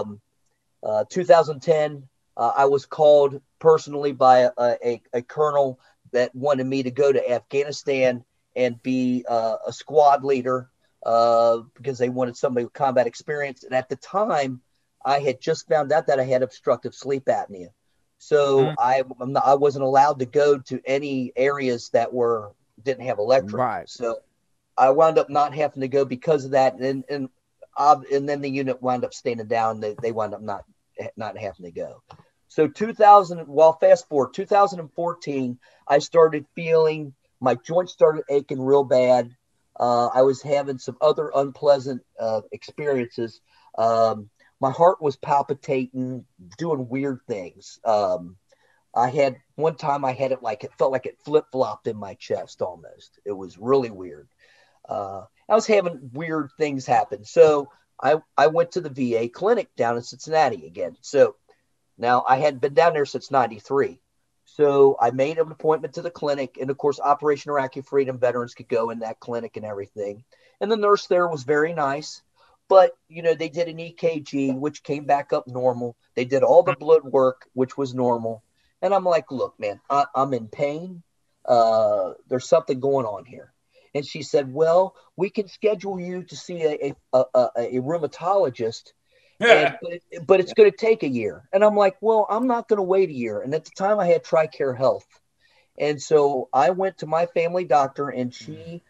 2010, I was called personally by a colonel that wanted me to go to Afghanistan and be a squad leader because they wanted somebody with combat experience. And at the time, I had just found out that I had obstructive sleep apnea. So I wasn't allowed to go to any areas that didn't have electric. Right. So I wound up not having to go because of that. And then the unit wound up staying down. They wound up not having to go. So fast forward 2014, I started feeling my joints started aching real bad. I was having some other unpleasant experiences. My heart was palpitating, doing weird things. I had one time I had it felt like it flip-flopped in my chest almost. It was really weird. I was having weird things happen. So I went to the VA clinic down in Cincinnati again. So now I hadn't been down there since 93. So I made an appointment to the clinic, and of course, Operation Iraqi Freedom veterans could go in that clinic and everything. And the nurse there was very nice, but they did an EKG, which came back up normal. They did all the blood work, which was normal. And I'm like, look, man, I'm in pain. There's something going on here. And she said, well, we can schedule you to see a rheumatologist. Yeah. But it's going to take a year. And I'm like, well, I'm not going to wait a year. And at the time I had TRICARE Health. And so I went to my family doctor, and she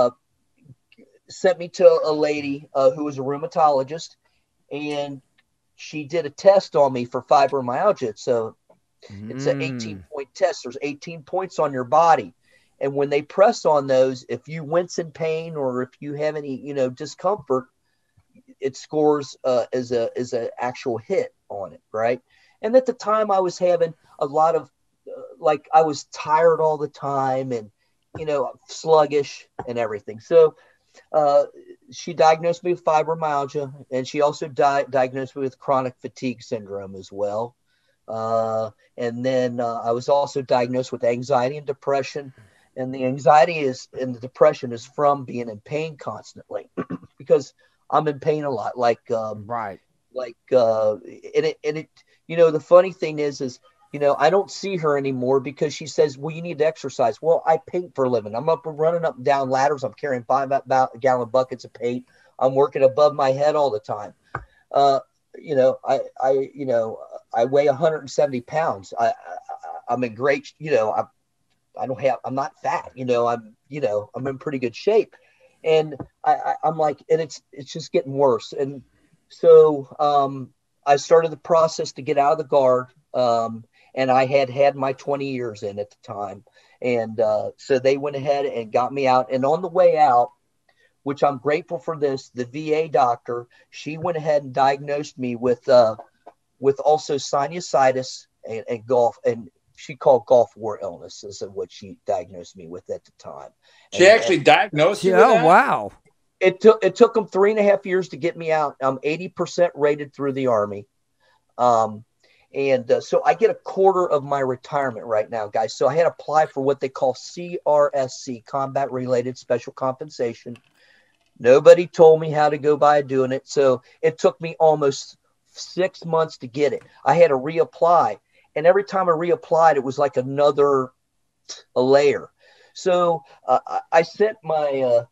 sent me to a lady who was a rheumatologist, and she did a test on me for fibromyalgia. So it's an 18-point test. There's 18 points on your body. And when they press on those, if you wince in pain or if you have any, discomfort, it scores as an actual hit on it, right? And at the time, I was having a lot of I was tired all the time and sluggish and everything. So she diagnosed me with fibromyalgia, and she also diagnosed me with chronic fatigue syndrome as well. And then I was also diagnosed with anxiety and depression. And the anxiety and the depression is from being in pain constantly because I'm in pain a lot. Right. The funny thing is, I don't see her anymore because she says, well, you need to exercise. Well, I paint for a living. I'm running up and down ladders. I'm carrying 5-gallon buckets of paint. I'm working above my head all the time. I weigh 170 pounds. I'm in great, I'm not fat, I'm in pretty good shape. And I'm like, and it's just getting worse. And so I started the process to get out of the Guard. And I had my 20 years in at the time. And so they went ahead and got me out. And on the way out, which I'm grateful for this, the VA doctor, she went ahead and diagnosed me with also sinusitis and Gulf, and she called Gulf War illness is what she diagnosed me with at the time. She actually diagnosed you with that? Oh, wow. It took them 3.5 years to get me out. I'm 80% rated through the Army. And so I get a quarter of my retirement right now, guys. So I had to apply for what they call CRSC, Combat Related Special Compensation. Nobody told me how to go by doing it. So it took me almost 6 months to get it. I had to reapply. And every time I reapplied, it was like a layer. So I sent my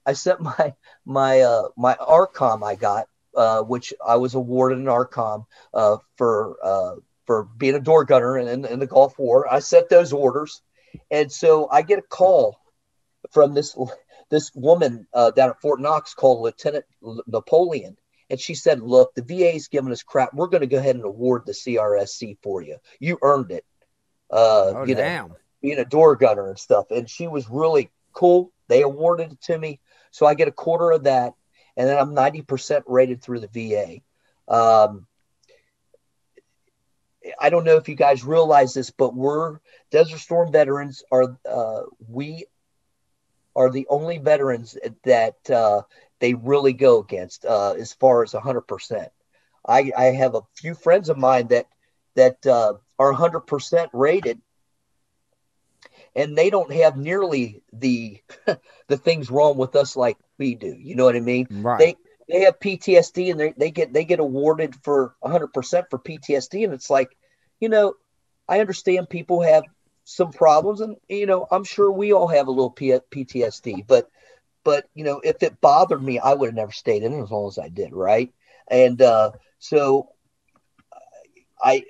ARCOM I got, which I was awarded an ARCOM for being a door gunner in the Gulf War. I sent those orders, and so I get a call from this woman down at Fort Knox called Lieutenant Napoleon. And she said, look, the VA's giving us crap. We're going to go ahead and award the CRSC for you. You earned it. Damn. Being a door gunner and stuff. And she was really cool. They awarded it to me. So I get a quarter of that. And then I'm 90% rated through the VA. I don't know if you guys realize this, but Desert Storm veterans we are the only veterans that they really go against as far as 100%. I have a few friends of mine that are 100% rated, and they don't have nearly the things wrong with us like we do. You know what I mean? Right. They have PTSD, and they get awarded for 100% for PTSD, and it's like, I understand people have some problems, and I'm sure we all have a little PTSD, but if it bothered me, I would have never stayed in it as long as I did, right? And so I'm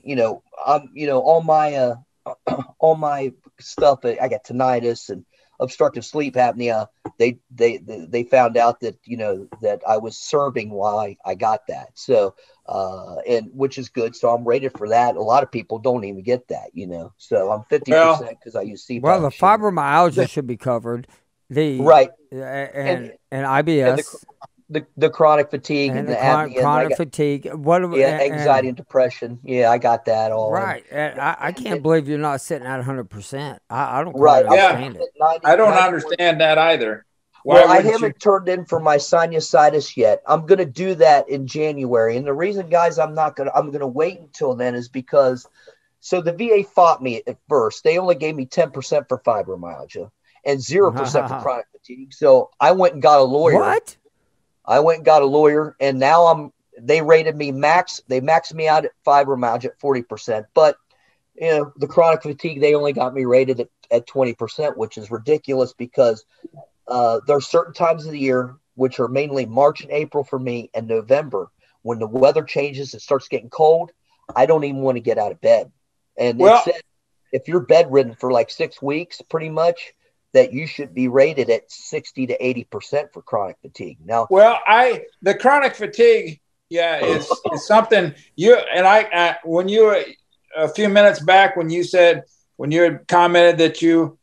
all my stuff. I got tinnitus and obstructive sleep apnea. They found out that that I was serving while I got that. So and which is good. So I'm rated for that. A lot of people don't even get that. So I'm 50% because I use CPAP. Well, the fibromyalgia should be covered. Right. And IBS. The chronic fatigue and the chronic fatigue. Anxiety and depression. Yeah, I got that all. Right. And I can't believe you're not sitting at 100%. I don't quite understand it. I don't understand that either. I haven't turned in for my sinusitis yet. I'm going to do that in January. And the reason, guys, I'm going to wait until then is because, so the VA fought me at first. They only gave me 10% for fibromyalgia and 0% for chronic fatigue. So I went and got a lawyer. What? I went and got a lawyer, and now they rated me max. They maxed me out at fibromyalgia at 40%. But, the chronic fatigue, they only got me rated at 20%, which is ridiculous because there are certain times of the year, which are mainly March and April for me and November, when the weather changes, it starts getting cold. I don't even want to get out of bed. And it said, if you're bedridden for like 6 weeks, pretty much, that you should be rated at 60 to 80% for chronic fatigue. Now, the chronic fatigue, is something when you a few minutes back when you had commented that you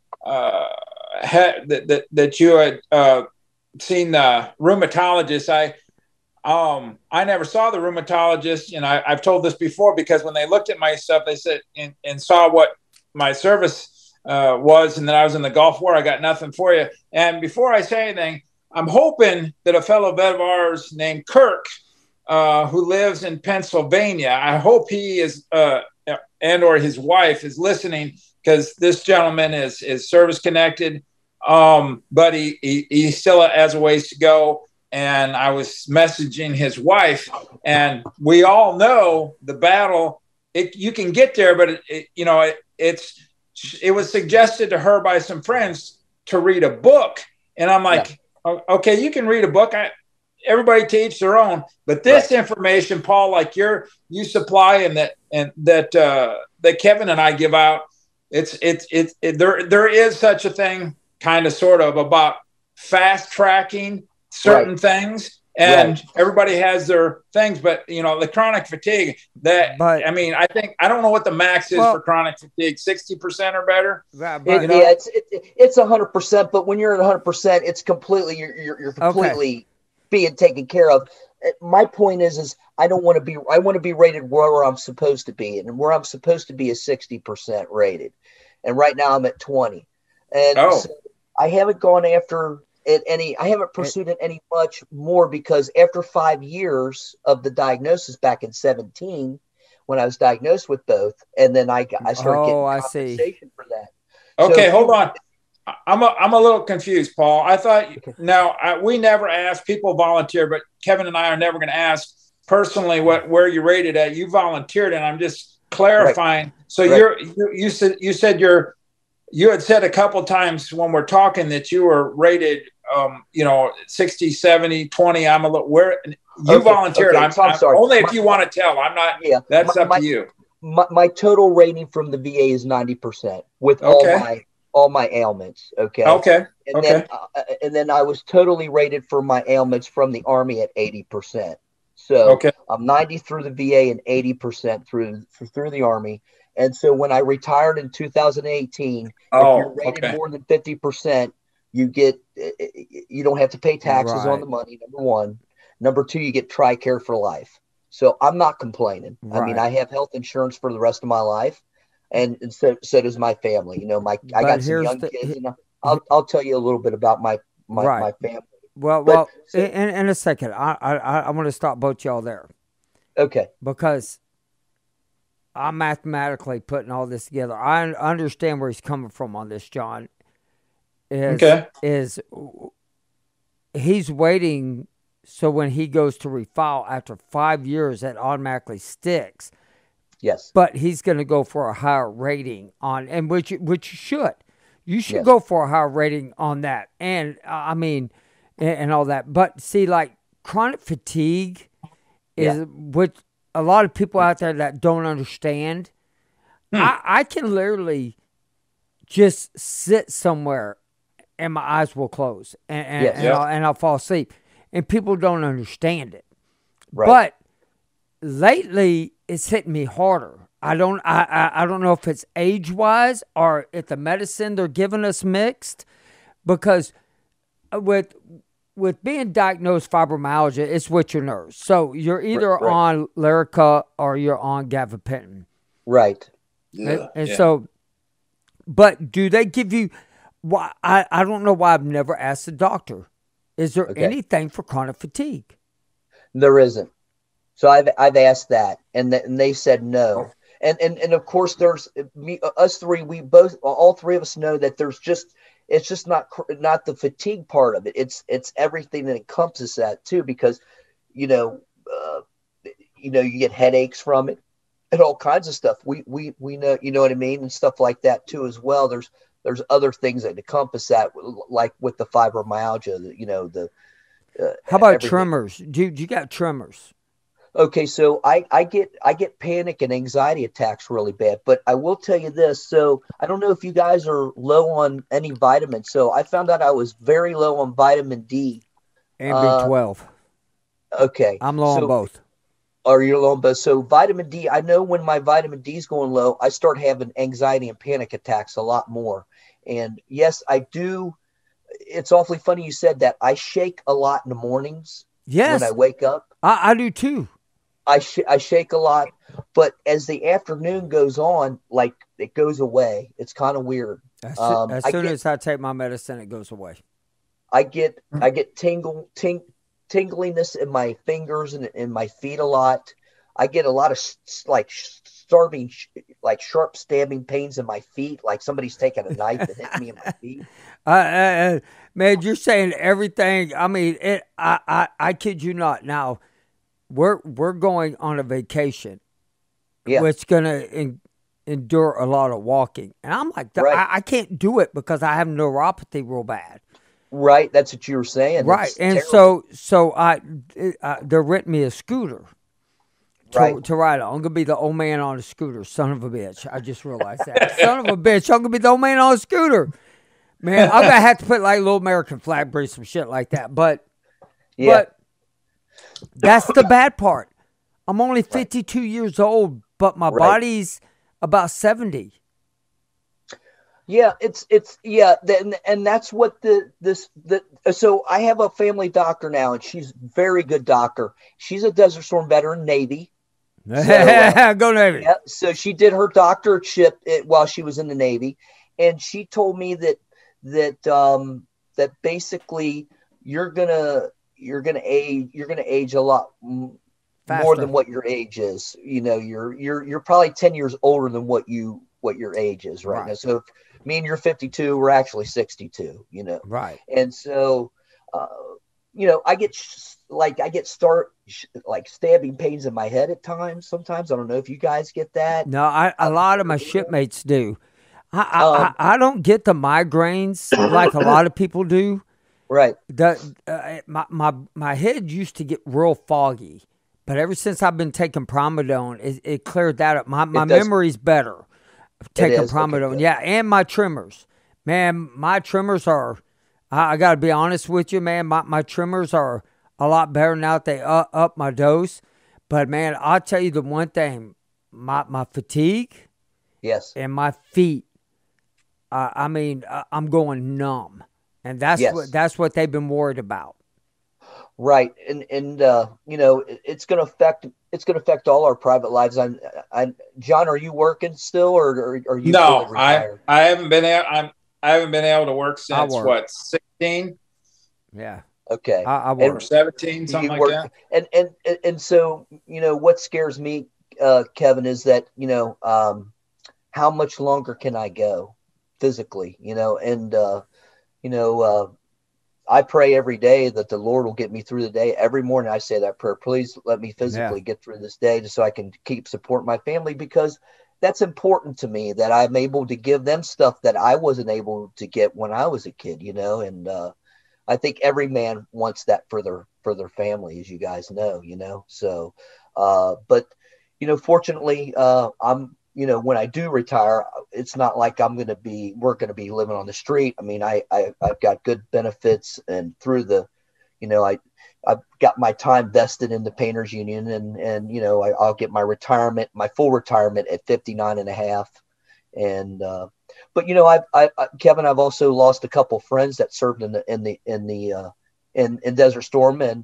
that you had seen the rheumatologist. I never saw the rheumatologist, and I've told this before because when they looked at my stuff, they said and saw what my service was, and then I was in the Gulf War. I got nothing for you. And before I say anything, I'm hoping that a fellow vet of ours named Kirk, who lives in Pennsylvania, I hope he is and or his wife is listening, because this gentleman is service connected, but he still has a ways to go. And I was messaging his wife, and we all know the battle. You can get there, but it was suggested to her by some friends to read a book. And I'm like, okay, you can read a book. Everybody to each their own. But this information, Paul, like you supply and that Kevin and I give out, there is such a thing, kind of sort of, about fast tracking certain things. And everybody has their things, but the chronic fatigue. I don't know what the max is for chronic fatigue. 60% or better. It's 100%. But when you're at 100%, it's completely you're completely being taken care of. My point is I want to be rated where I'm supposed to be, and where I'm supposed to be is 60% rated, and right now I'm at 20, and so I haven't gone after it I haven't pursued it any much more, because after 5 years of the diagnosis back in 2017, when I was diagnosed with both, and then I started getting compensation for that. Okay, hold on. I'm a little confused, Paul. I thought we never ask, people volunteer, but Kevin and I are never going to ask personally where you rated at. You volunteered, and I'm just clarifying. Right. So you had said a couple times when we're talking that you were rated 60, 70, 20. I'm a little where you volunteered. I'm sorry. Only if you want to tell. I'm not. Yeah, that's up to you. My total rating from the VA is 90% with all my ailments. Okay. Okay. And Okay. then I was totally rated for my ailments from the Army at 80%. So Okay. I'm 90 through the VA and 80% through the Army. And so when I retired in 2018, if you're Oh, rated okay. more than 50%, you don't have to pay taxes on Right. the money. Number one. Number two, you get TRICARE for life. So I'm not complaining. I mean, Right. I have health insurance for the rest of my life, and so does my family. You know, I But got some here's young the kids, and I'll tell you a little bit about my right. family. Well, But so, in a second, I want to stop both y'all there okay, because I'm mathematically putting all this together. I understand where he's coming from on this, John. Okay. Is he's waiting so when he goes to refile after 5 years, that automatically sticks. yes, But he's going to go for a higher rating on, and which you should. You should yes, go for a higher rating on that, and I mean, and all that. But see, like chronic fatigue is what a lot of people out there that don't understand. I can literally just sit somewhere and my eyes will close Yes. and I'll fall asleep, and people don't understand it. right, But lately, it's hitting me harder. I don't know if it's age wise or if the medicine they're giving us mixed, because with being diagnosed fibromyalgia, it's with your nerves. So you're either right, on Lyrica or you're on gabapentin. right. And so, but do they give you? Why I don't know why I've never asked the doctor. Is there Okay. anything for chronic fatigue? There isn't. So I've asked that, and they said no. And of course there's us three. We both, all three of us, know that it's just not the fatigue part of it. It's everything that encompasses that too, because you know you get headaches from it and all kinds of stuff. We know, you know what I mean, and stuff like that too as well. There's other things that encompass that, like with the fibromyalgia. How about everything. tremors? Do you got tremors? Okay, so I get panic and anxiety attacks really bad, but I will tell you this. So I don't know if you guys are low on any vitamins. So I found out I was very low on vitamin D. And B12. Okay, I'm low on both. Are you low on both? So vitamin D, I know when my vitamin D is going low, I start having anxiety and panic attacks a lot more. And yes, I do. It's awfully funny you said that. I shake a lot in the mornings Yes, when I wake up. I do too. I shake a lot, but as the afternoon goes on, like, it goes away. It's kind of weird. As soon as I take my medicine, it goes away. I get tingliness in my fingers and in my feet a lot. I get a lot of sharp stabbing pains in my feet, like somebody's taking a knife and hit me in my feet. Man, you're saying everything. I mean, I kid you not. Now, we're going on a vacation, Yeah, which gonna endure a lot of walking, and I'm like, Right. I can't do it because I have neuropathy real bad. right. That's what you were saying. Right, It's and terrible. so they're renting me a scooter Right. to ride on. I'm gonna be the old man on a scooter. Son of a bitch! I just realized that. Son of a bitch! I'm gonna be the old man on a scooter. Man, I'm gonna have to put like a little American flag breeze, some shit like that. But Yeah, that's the bad part. I'm only 52 years old, but my Right. body's about 70. yeah. And that's what so I have a family doctor now, and she's a very good doctor. She's a Desert Storm veteran, Navy. Go Navy. Yeah, so she did her doctorship while she was in the Navy, and she told me that basically you're gonna age a lot more Faster. than what your age is. You know, you're probably 10 years older than what your age is right now. So if me and you're 52, we're actually 62. You know, Right. and so I get stabbing pains in my head at times. Sometimes I don't know if you guys get that. No, a lot of my shipmates do. I don't get the migraines like a lot of people do. Right. My head used to get real foggy, but ever since I've been taking Primodone, it cleared that up. My It does. memory's better taking is? Okay, Primodone. good. Yeah, and my tremors. Man, my trimmers are, I got to be honest with you, man. My trimmers are a lot better now that they up my dose. But, man, I'll tell you the one thing, my fatigue Yes. and my feet, I'm going numb. And that's what they've been worried about. Right. And it's going to affect all our private lives. John, are you working still, or are you No, fully retired? I haven't been able to work since what, 16? Yeah. Okay. I work. Or 17, something like that. And so, what scares me, Kevin, is that, how much longer can I go physically, I pray every day that the Lord will get me through the day. Every morning I say that prayer, please let me physically get through this day just so I can keep supporting my family, because that's important to me, that I'm able to give them stuff that I wasn't able to get when I was a kid, and I think every man wants that for their family, as you guys know, so, but, fortunately, I'm, when I do retire, it's not like we're going to be living on the street. I mean, I've got good benefits, and through the, I've got my time vested in the Painters Union, and I'll get my full retirement at 59 and a half. And, but Kevin, I've also lost a couple of friends that served in Desert Storm. And,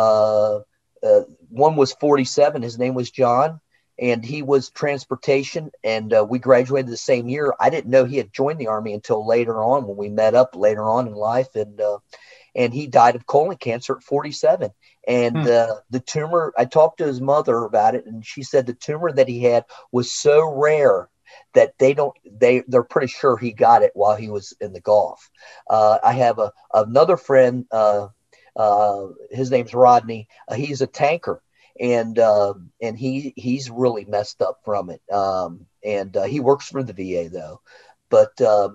one was 47. His name was John. And he was transportation, and we graduated the same year. I didn't know he had joined the Army until later on, when we met up later on in life. And he died of colon cancer at 47. And the tumor, I talked to his mother about it, and she said the tumor that he had was so rare that they're pretty sure he got it while he was in the Gulf. I have another friend, his name's Rodney. He's a tanker. And he's really messed up from it. And he works for the VA though. But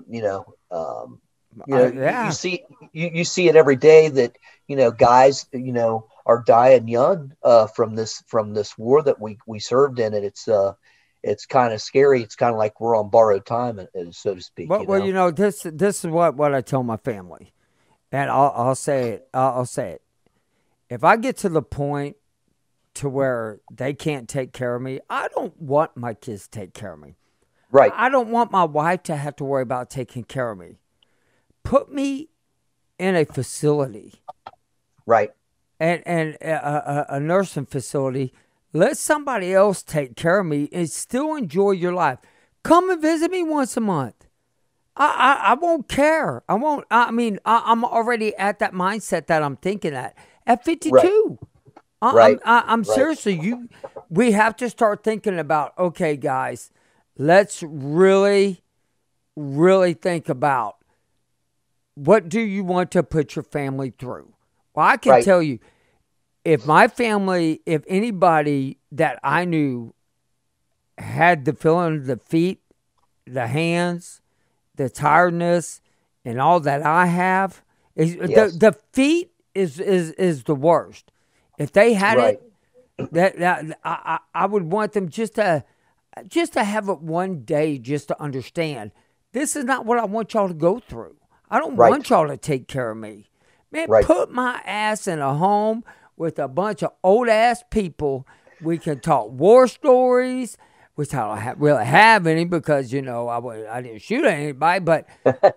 you see it every day that guys are dying young from this war that we served in, and it's kind of scary. It's kind of like we're on borrowed time, so to speak. Well, this is what I tell my family, and I'll say it. I'll say it. If I get to the point to where they can't take care of me, I don't want my kids to take care of me. Right. I don't want my wife to have to worry about taking care of me. Put me in a facility. Right. And a nursing facility. Let somebody else take care of me and still enjoy your life. Come and visit me once a month. I won't care. I'm already at that mindset that I'm thinking at 52. Right. I'm seriously, we have to start thinking about, okay, guys, let's really, really think about, what do you want to put your family through? Well, I can tell you, if anybody that I knew had the feeling of the feet, the hands, the tiredness, and all that I have, the feet is the worst. If they had it, I would want them just to have it one day, just to understand, this is not what I want y'all to go through. I don't want y'all to take care of me. Man, put my ass in a home with a bunch of old ass people. We can talk war stories, which I don't really have any, because I didn't shoot at anybody. But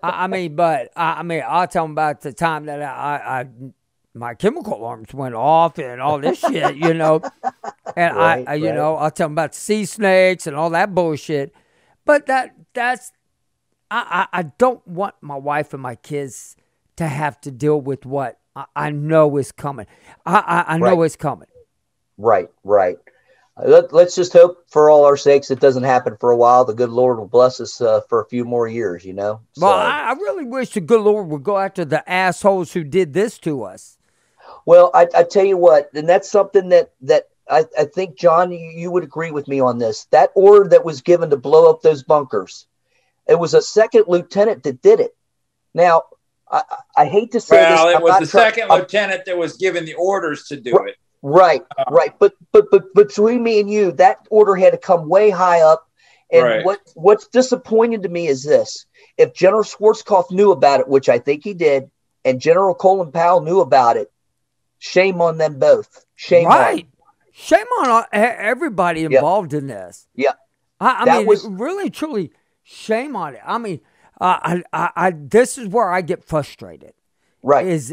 I'll tell them about the time that I my chemical alarms went off and all this shit, and I'll tell them about the sea snakes and all that bullshit. But that's I don't want my wife and my kids to have to deal with what I know is coming. I know it's coming. Right. Let's just hope, for all our sakes, it doesn't happen for a while. The good Lord will bless us for a few more years, So. Well, I really wish the good Lord would go after the assholes who did this to us. Well, I tell you what, and that's something that I think, John, you would agree with me on this. That order that was given to blow up those bunkers, it was a second lieutenant that did it. Now, I hate to say this. Well, it was the second lieutenant that was given the orders to do it. Right. But between me and you, that order had to come way high up, And Right. what's disappointing to me is this. If General Schwarzkopf knew about it, which I think he did, and General Colin Powell knew about it, shame on them both. Shame on Right. them. Shame on everybody Yep. involved in this. Yeah. I That mean, was- really, truly, shame on it. I mean, this is where I get frustrated. Right. Is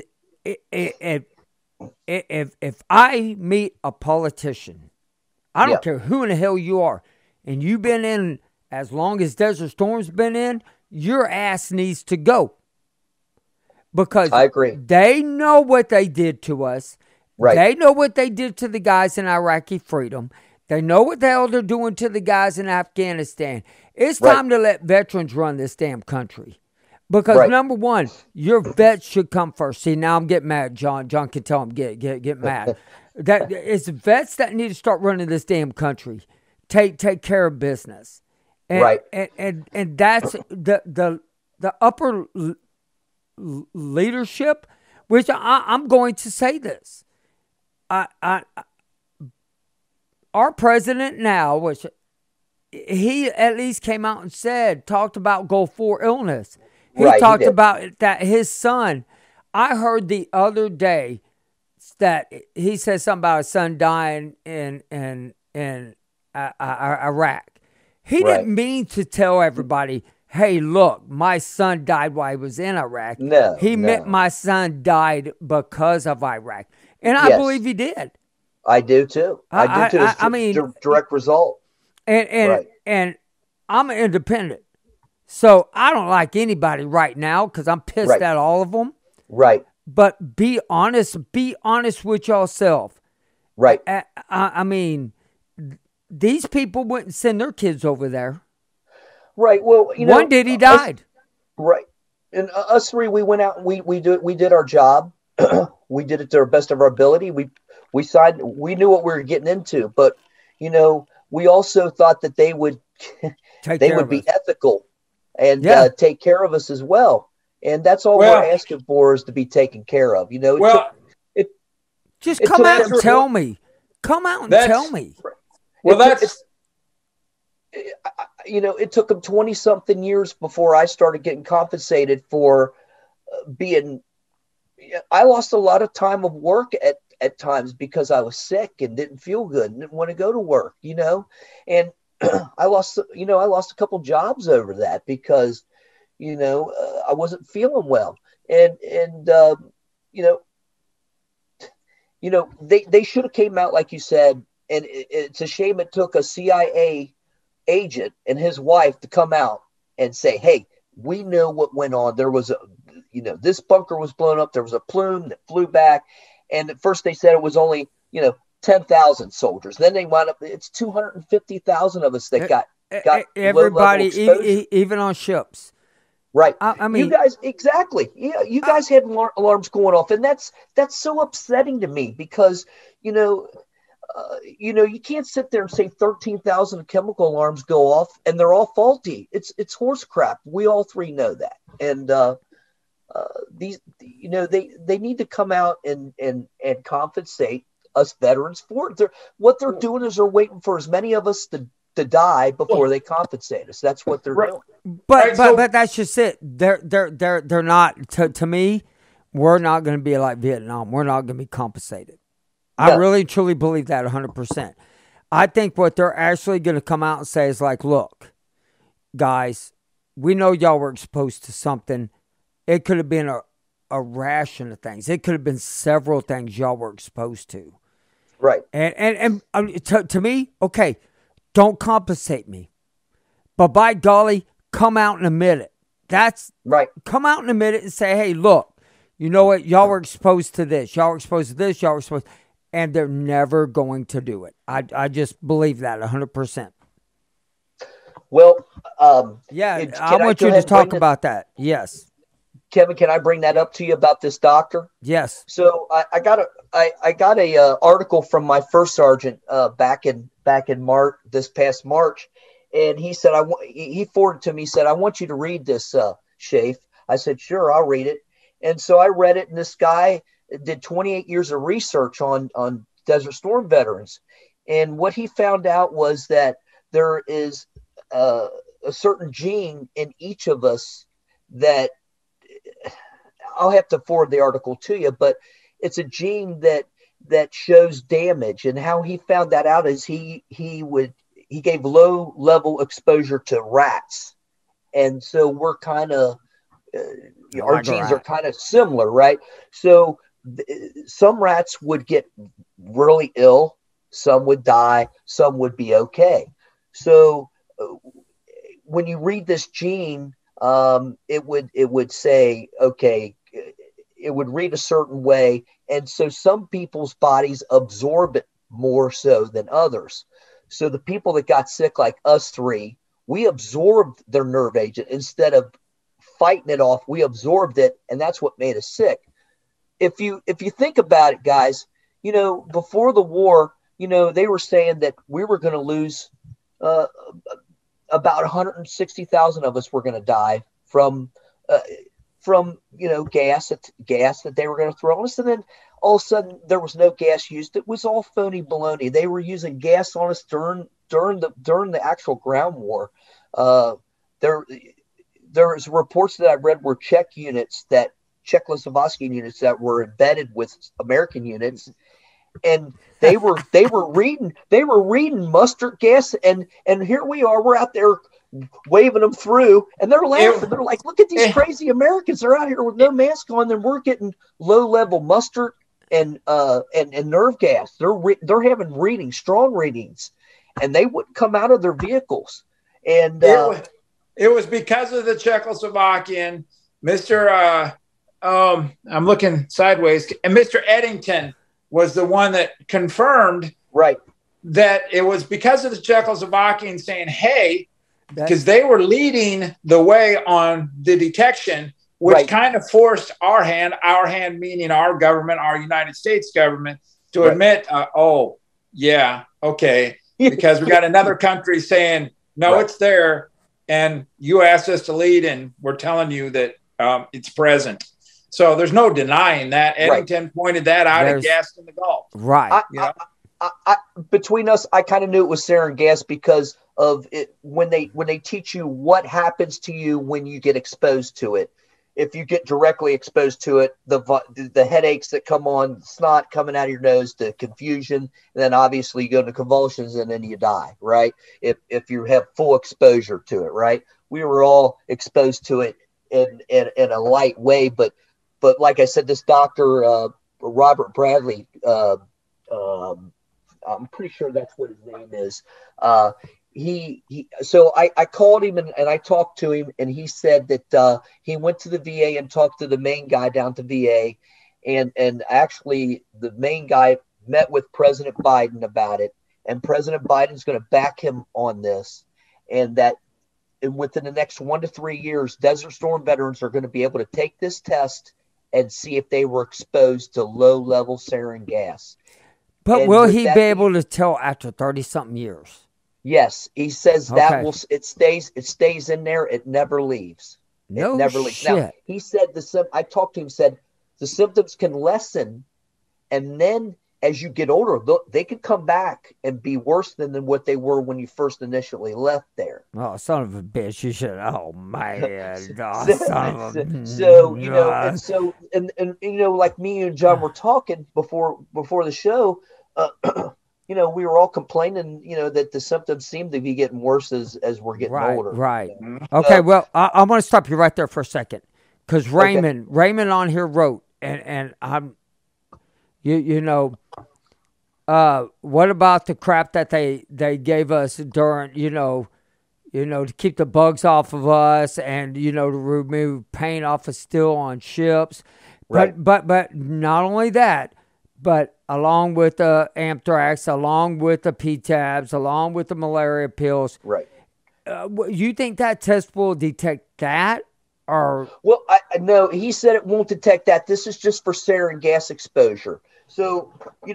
if I meet a politician, I don't Yeah. care who in the hell you are, and you've been in as long as Desert Storm's been in, your ass needs to go. Because I agree. they know what they did to us. Right. They know what they did to the guys in Iraqi freedom. They know what the hell they're doing to the guys in Afghanistan. It's Right. time to let veterans run this damn country. Because Right. number one, your vets should come first. See, now I'm getting mad, John. John can tell I'm get mad. That it's vets that need to start running this damn country. Take care of business. And, Right. And that's the upper leadership, which I'm going to say this. Our president now, which he at least came out and talked about Gulf War illness. He Right, he talked did. about that his son. I heard the other day that he said something about his son dying in Iraq. He Right. didn't mean to tell everybody, hey, look, my son died while he was in Iraq. No, He no. meant my son died because of Iraq. And I Yes. believe he did. I do too. I do too. It's I mean, direct result. And Right. and I'm an independent. So I don't like anybody right now because I'm pissed Right. at all of them. Right. But be honest. Be honest with yourself. Right. I mean, these people wouldn't send their kids over there. Right. Well, you know, One did, he died. Right. And us three, we went out and we did our job. We did it to the best of our ability. We signed. We knew what we were getting into, but you know, we also thought that they would Take they care would of be us. ethical and Yeah. take care of us as well. And that's all Well- we're asking for, is to be taken care of. You know, Well, Just It's come a out and matter of- tell me. Come out and That's- tell me. well, you know, it took them 20 something years before I started getting compensated for being. I lost a lot of time of work at times because I was sick and didn't feel good and didn't want to go to work, you know, and I lost a couple jobs over that because, you know, I wasn't feeling well. And you know, they should have came out, like you said, and it's a shame it took a CIA agent and his wife to come out and say, hey, we know what went on. There was this bunker was blown up. There was a plume that flew back. And at first they said it was only, 10,000 soldiers. Then they wound up, it's 250,000 of us that got Everybody, low-level exposure. even on ships. Right. I mean, you guys, exactly. Yeah, you guys had alarms going off, and that's so upsetting to me because, you can't sit there and say 13,000 chemical alarms go off and they're all faulty. It's horse crap. We all three know that. And they need to come out and compensate us veterans for it. What they're doing is they're waiting for as many of us to die before they compensate us. That's what they're doing. But that's just it. They're not to me. We're not going to be like Vietnam. We're not going to be compensated. No. I really truly believe that 100%. I think what they're actually going to come out and say is like, look, guys, we know y'all were exposed to something. It could have been a ration of things. It could have been several things y'all were exposed to. Right. And to me, okay, don't compensate me. But by golly, come out and admit it. That's right. Come out and admit it and say, hey, look, you know what? Y'all were exposed to this. Y'all were exposed to this. Y'all were exposed. And they're never going to do it. I just believe that 100%. Well, I want you to talk about that. Yes. Kevin, can I bring that up to you about this doctor? Yes. So I got a article from my first sergeant back in March, this past March, and he said he forwarded to me. He said, I want you to read this, Shafe. I said, sure, I'll read it. And so I read it, and this guy did 28 years of research on Desert Storm veterans, and what he found out was that there is a certain gene in each of us that I'll have to forward the article to you, but it's a gene that shows damage. And how he found that out is he gave low level exposure to rats. And so we're kind of, our genes are kind of similar, right? So some rats would get really ill, some would die, some would be okay. So when you read this gene, it would say, okay, it would read a certain way. And so some people's bodies absorb it more so than others. So the people that got sick, like us three, we absorbed their nerve agent instead of fighting it off. We absorbed it, and that's what made us sick. If you think about it, guys, before the war, they were saying that we were going to lose about 160,000 of us were going to die from gas that they were going to throw on us. And then all of a sudden there was no gas used. It was all phony baloney. They were using gas on us during the actual ground war. There's reports that I read were Czechoslovakian units that were embedded with American units, and they were reading mustard gas, and here we are, we're out there waving them through, and they're laughing. They're like, look at these crazy Americans. They're out here with no mask on, and we're getting low level mustard and nerve gas. They're having strong readings, and they wouldn't come out of their vehicles. And it was because of the Czechoslovakian, I'm looking sideways, and Mr. Eddington was the one that confirmed that it was because of the Czechoslovakians saying, hey, because they were leading the way on the detection, which kind of forced our hand meaning our government, our United States government, to admit, because we got another country saying, no, it's there, and you asked us to lead, and we're telling you that it's present. So there's no denying that. Eddington pointed that out at Gas in the Gulf. Right. Between us, I kind of knew it was sarin gas because of it when they teach you what happens to you when you get exposed to it. If you get directly exposed to it, the headaches that come on, snot coming out of your nose, the confusion, and then obviously you go into convulsions and then you die, right? If you have full exposure to it, right? We were all exposed to it in a light way, but like I said, this doctor, Robert Bradley, I'm pretty sure that's what his name is. So I called him and I talked to him, and he said that he went to the VA and talked to the main guy down to VA, and actually the main guy met with President Biden about it, and President Biden's going to back him on this, and that within the next 1 to 3 years, Desert Storm veterans are going to be able to take this test and see if they were exposed to low-level sarin gas. But will he be able to tell after 30-something years? Yes, he says that it stays in there. It never leaves. No it never leaves. shit. Now, he said I talked to him. Said the symptoms can lessen, and then as you get older, they could come back and be worse than what they were when you first initially left there. Oh, son of a bitch! You should. Oh man! Like me and John were talking before the show. We were all complaining, that the symptoms seem to be getting worse as we're getting older. Right. Okay. Well, I'm going to stop you right there for a second, because Raymond on here wrote, and I'm, what about the crap that they gave us during, to keep the bugs off of us, and to remove paint off of steel on ships, but not only that. But along with the anthrax, along with the PTABs, along with the malaria pills, you think that test will detect that, or? Well, I know he said it won't detect that. This is just for sarin gas exposure. So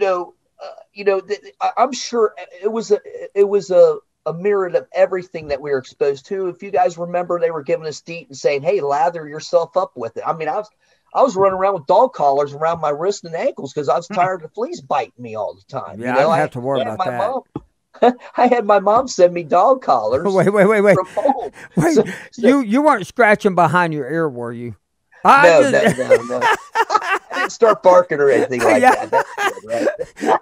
I'm sure it was a myriad of everything that we were exposed to. If you guys remember, they were giving us DEET and saying, "Hey, lather yourself up with it." I mean, I was running around with dog collars around my wrists and ankles because I was tired of fleas biting me all the time. Yeah, I didn't have to worry about that. I had my mom send me dog collars. Wait. From home. Wait, you weren't scratching behind your ear, were you? No. I didn't start barking or anything like that. That's good,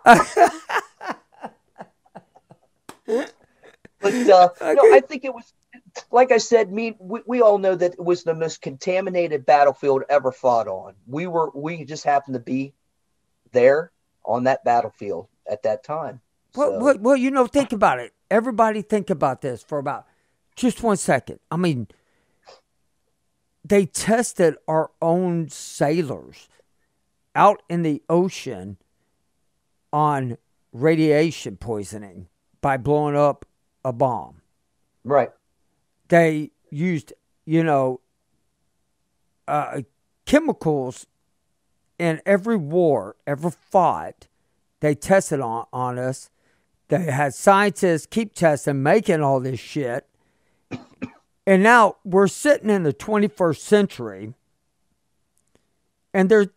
right? But no, I think it was, like I said, we all know that it was the most contaminated battlefield ever fought on. We just happened to be there on that battlefield at that time. Well, think about it. Everybody think about this for about just 1 second. I mean, they tested our own sailors out in the ocean on radiation poisoning by blowing up a bomb. Right. They used, chemicals in every war ever fought. They tested on us. They had scientists keep testing, making all this shit. And now we're sitting in the 21st century, and they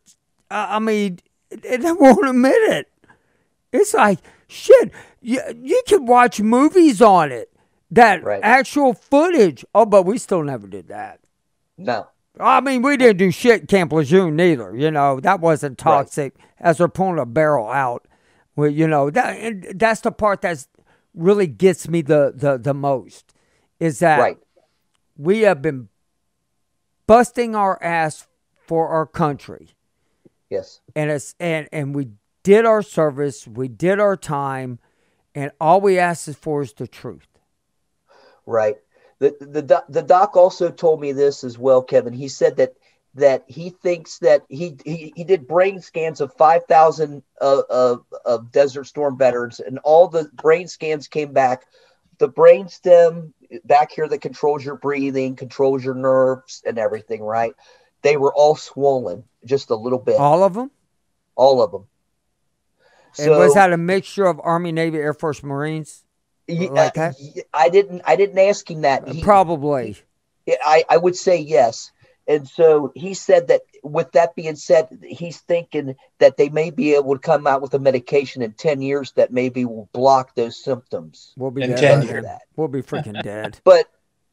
won't admit it. It's like, shit, you can watch movies on it, actual footage. Oh, but we still never did that. No. I mean, we didn't do shit at Camp Lejeune neither. That wasn't toxic as they're pulling a barrel out. Well, that's the part that really gets me the most, is that we have been busting our ass for our country. Yes. And we did our service, we did our time, and all we ask for is the truth. Right. The doc also told me this as well, Kevin. He said that he thinks that he did brain scans of 5,000 of Desert Storm veterans, and all the brain scans came back. The brain stem back here that controls your breathing, controls your nerves and everything, right? They were all swollen just a little bit. All of them? All of them. And was that a mixture of Army, Navy, Air Force, Marines? Like that? I didn't ask him that. Probably. I would say yes. And so he said that, with that being said, he's thinking that they may be able to come out with a medication in 10 years that maybe will block those symptoms. We'll be in dead. 10 years. We'll be freaking dead. But,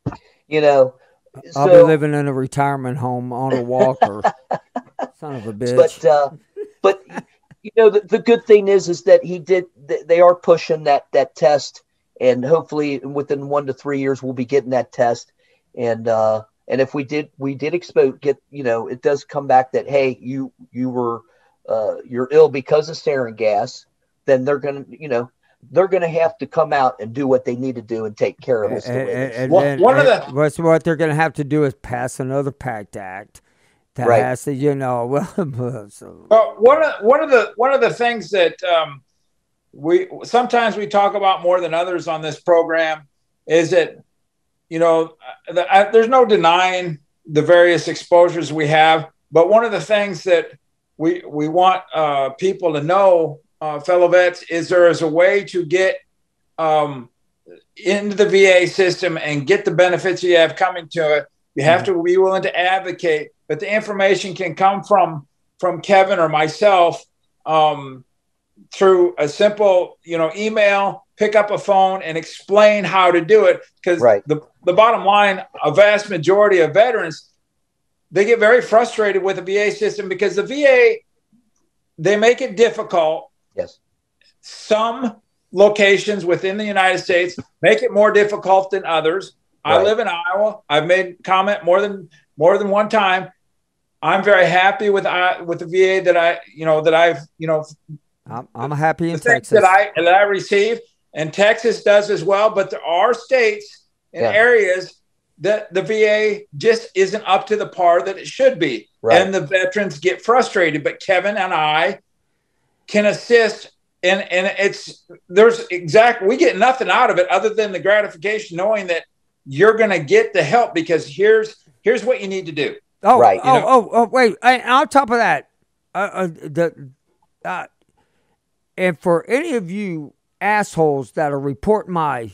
I'll be living in a retirement home on a walker. Son of a bitch. But the good thing is that they are pushing that test, and hopefully within 1 to 3 years we'll be getting that test. And if we did it does come back that, hey, you're ill because of sarin gas, then they're gonna have to come out and do what they need to do and take care of us. What they're gonna have to do is pass another PACT Act that has to, Well, one of the things that we sometimes we talk about more than others on this program is that, there's no denying the various exposures we have, but one of the things that we want people to know, fellow vets, is there is a way to get into the VA system and get the benefits you have coming to it. You have to be willing to advocate, but the information can come from Kevin or myself through a simple, email, pick up a phone and explain how to do it. Because the bottom line, a vast majority of veterans, they get very frustrated with the VA system because the VA, they make it difficult. Yes. Some locations within the United States make it more difficult than others. I live in Iowa. I've made comment more than one time. I'm very happy with the VA that I've I'm happy in Texas that I receive, and Texas does as well. But there are states and areas that the VA just isn't up to the par that it should be, and the veterans get frustrated. But Kevin and I can assist, and we get nothing out of it other than the gratification knowing that you're going to get the help, because here's what you need to do. Wait. And on top of that, and for any of you assholes that are reporting my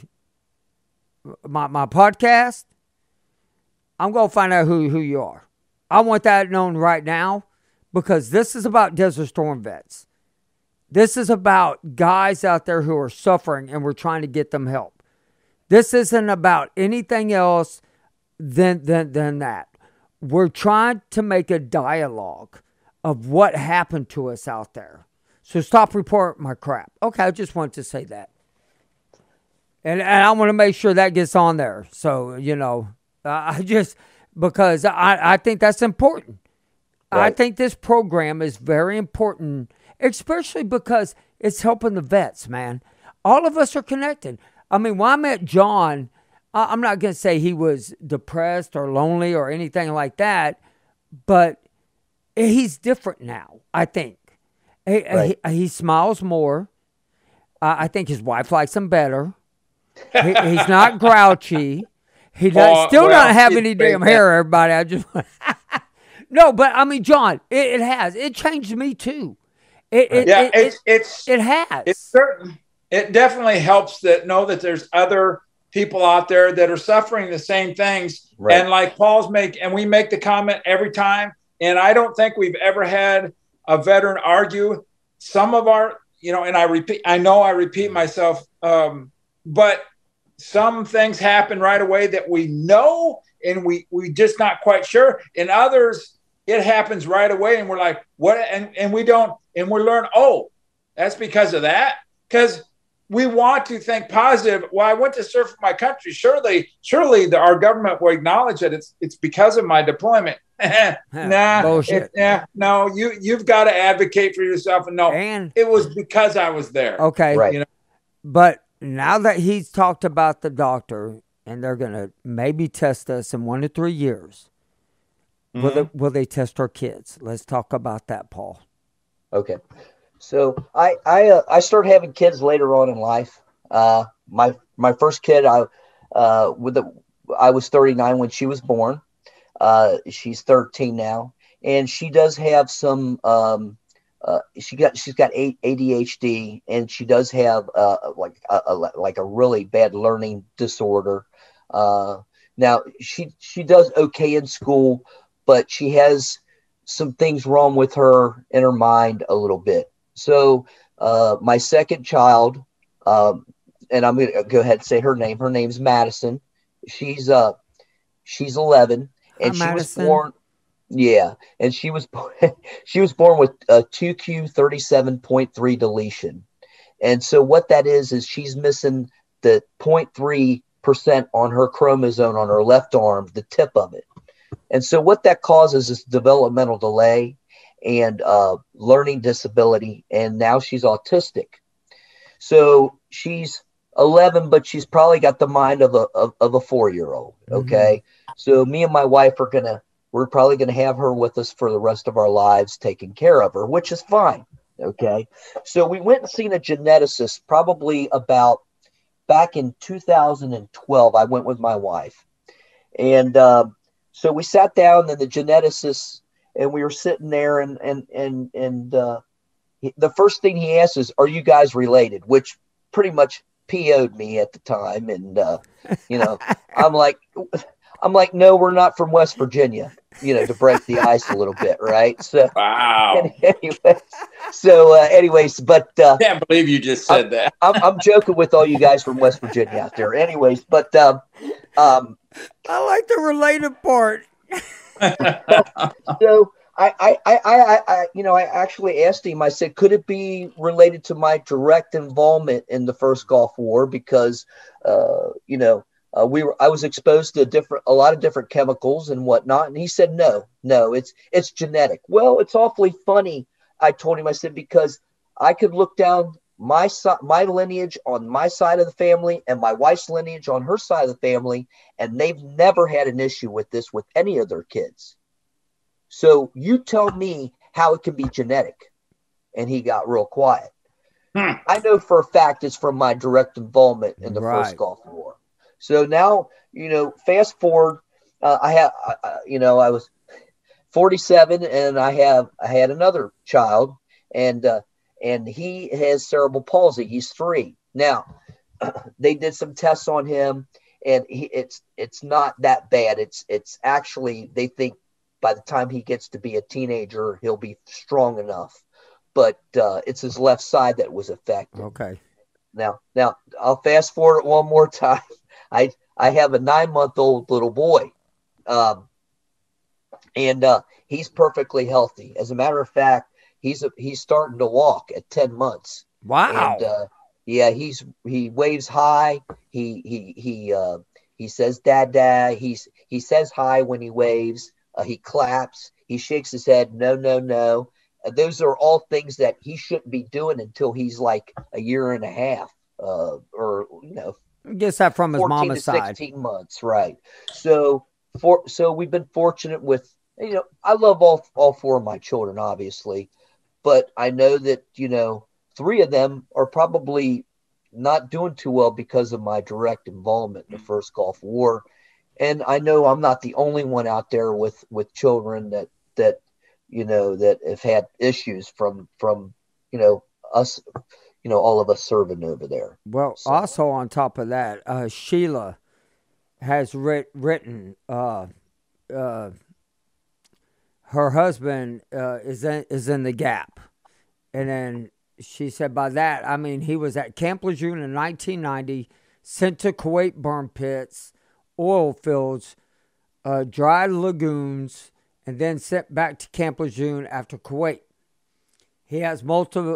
podcast, I'm going to find out who you are. I want that known right now, because this is about Desert Storm vets. This is about guys out there who are suffering, and we're trying to get them help. This isn't about anything else than that. We're trying to make a dialogue of what happened to us out there. So stop reporting my crap. Okay, I just wanted to say that. And I want to make sure that gets on there. So, because I think that's important. Right. I think this program is very important, especially because it's helping the vets, man. All of us are connected. I mean, when I met John, I'm not going to say he was depressed or lonely or anything like that, but he's different now, I think. He smiles more. I think his wife likes him better. He's not grouchy. He doesn't have any damn hair, everybody. I just no, but I mean, John, it has. It changed me too. It has. It's certain. It definitely helps that know that there's other people out there that are suffering the same things. Right. And like we make the comment every time. And I don't think we've ever had a veteran argue. Some of our, and I repeat myself, but some things happen right away that we know and we just not quite sure. And others, it happens right away and we're like, what? And we don't, and we learn, that's because of that. Because we want to think positive. Well, I went to serve for my country. Surely our government will acknowledge that it's because of my deployment. Bullshit. No, you've got to advocate for yourself. And it was because I was there. Okay. Right. But now that he's talked about the doctor and they're going to maybe test us in 1 to 3 years, will they test our kids? Let's talk about that, Paul. Okay. So I started having kids later on in life. My first kid, I was 39 when she was born. She's 13 now, and she does have some. She's got ADHD, and she does have like a really bad learning disorder. Now she does okay in school, but she has some things wrong with her in her mind a little bit. So my second child, and I'm going to go ahead and say her name. Her name's Madison. She's 11, and she was born. Yeah, and she was born with a 2q37.3 deletion, and so what that is she's missing the 0.3% on her chromosome on her left arm, the tip of it, and so what that causes is developmental delay and learning disability, and now she's autistic. So she's 11, but she's probably got the mind of a 4-year-old. Okay, so me and my wife we're probably gonna have her with us for the rest of our lives, taking care of her, which is fine. Okay, so we went and seen a geneticist probably about back in 2012. I went with my wife, and so we sat down, and the geneticist. And we were sitting there, and the first thing he asked is, "Are you guys related?" Which pretty much PO'd me at the time, and I'm like, "No, we're not from West Virginia." To break the ice a little bit, right? So, wow. Anyways, but I can't believe you just said that. I'm joking with all you guys from West Virginia out there. Anyways, but I like the related part. So I actually asked him. I said, could it be related to my direct involvement in the first Gulf War? Because I was exposed to a lot of different chemicals and whatnot. And he said, no, it's genetic. Well, it's awfully funny. I told him, I said, because I could look down my lineage on my side of the family and my wife's lineage on her side of the family, and they've never had an issue with this with any of their kids. So you tell me how it can be genetic. And he got real quiet. I know for a fact it's from my direct involvement in the first Gulf War. So now, fast forward, I was 47 and I had another child, and he has cerebral palsy. He's 3. Now, they did some tests on him, and it's not that bad. It's actually, they think by the time he gets to be a teenager, he'll be strong enough. but it's his left side that was affected. Okay. Now I'll fast forward one more time. I have a 9-month-old little boy, and he's perfectly healthy. As a matter of fact, he's starting to walk at 10 months. Wow. And yeah, he waves hi. He says dad. He says hi when he waves. He claps. He shakes his head. No. Those are all things that he shouldn't be doing until he's like a year and a half, or I guess that from his 14 mama's to side. 16 months, right? So we've been fortunate with, I love all 4 of my children, obviously, but I know that 3 of them are probably not doing too well because of my direct involvement in the first Gulf War, and I know I'm not the only one out there with children that that have had issues from us, all of us serving over there. Well, So- also on top of that, Sheila has written. Her husband is in the Gap, and then she said by that I mean he was at Camp Lejeune in 1990, sent to Kuwait burn pits, oil fields, dry lagoons, and then sent back to Camp Lejeune after Kuwait. He has multiple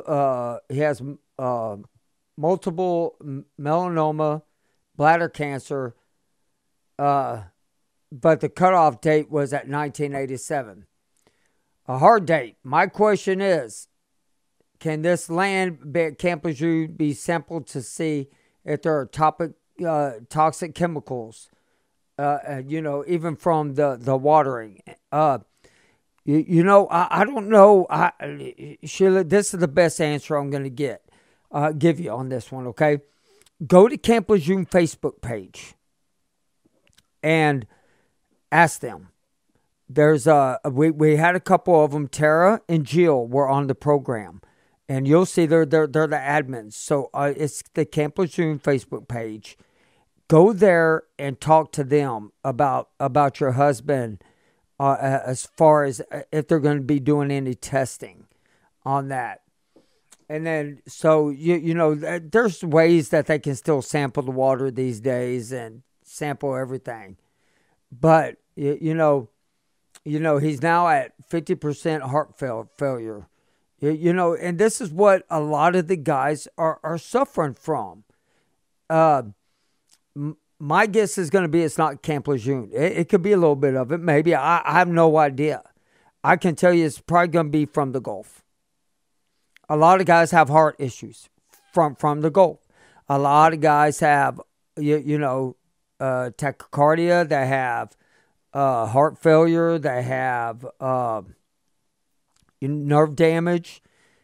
melanoma, bladder cancer, but the cutoff date was at 1987. A hard date. My question is, can this land at Camp Lejeune be sampled to see if there are toxic chemicals, even from the watering? I don't know. Sheila, this is the best answer I'm going to give you on this one, okay? Go to Camp Lejeune Facebook page and ask them. There's we had a couple of them. Tara and Jill were on the program, and you'll see they're the admins. So it's the Camp Lejeune Facebook page. Go there and talk to them about your husband, as far as if they're going to be doing any testing on that. And then, so there's ways that they can still sample the water these days and sample everything, but he's now at 50% heart failure. And this is what a lot of the guys are suffering from. My guess is going to be it's not Camp Lejeune. It could be a little bit of it, maybe. I have no idea. I can tell you it's probably going to be from the Gulf. A lot of guys have heart issues from the Gulf. A lot of guys have, tachycardia. They have heart failure. They have nerve damage.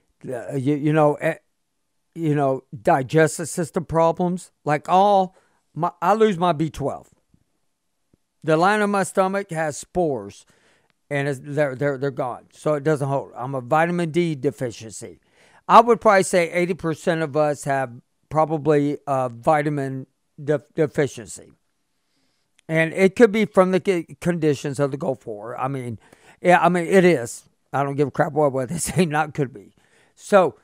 Digestive system problems. Like I lose my B12. The line of my stomach has spores, and they're gone. So it doesn't hold. I'm a vitamin D deficiency. I would probably say 80% of us have probably vitamin deficiency. And it could be from the conditions of the Gulf War. it is. I don't give a crap what they say. Not could be. So,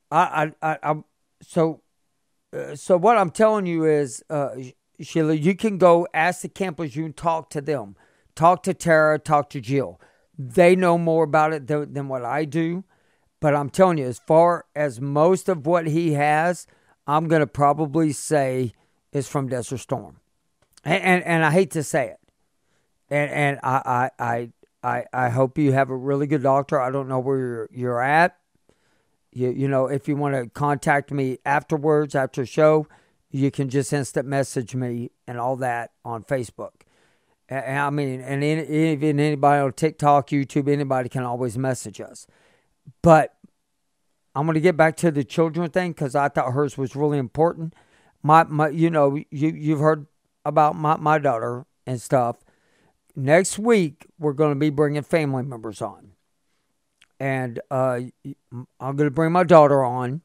so what I'm telling you is, Sheila, you can go ask the Camp Lejeune, talk to them, talk to Tara, talk to Jill. They know more about it than what I do. But I'm telling you, as far as most of what he has, I'm going to probably say is from Desert Storm. And I hate to say it. And I hope you have a really good doctor. I don't know where you're at. If you want to contact me afterwards, after the show, you can just instant message me and all that on Facebook. And even anybody on TikTok, YouTube, anybody can always message us. But I'm going to get back to the children thing because I thought hers was really important. You've heard about my daughter and stuff. Next week, we're going to be bringing family members on. And I'm going to bring my daughter on.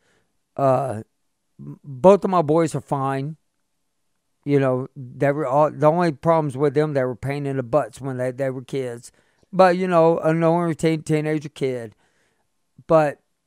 Both of my boys are fine. They were the only problems with them, they were pain in the butts when they were kids. But, a normal teenager kid. But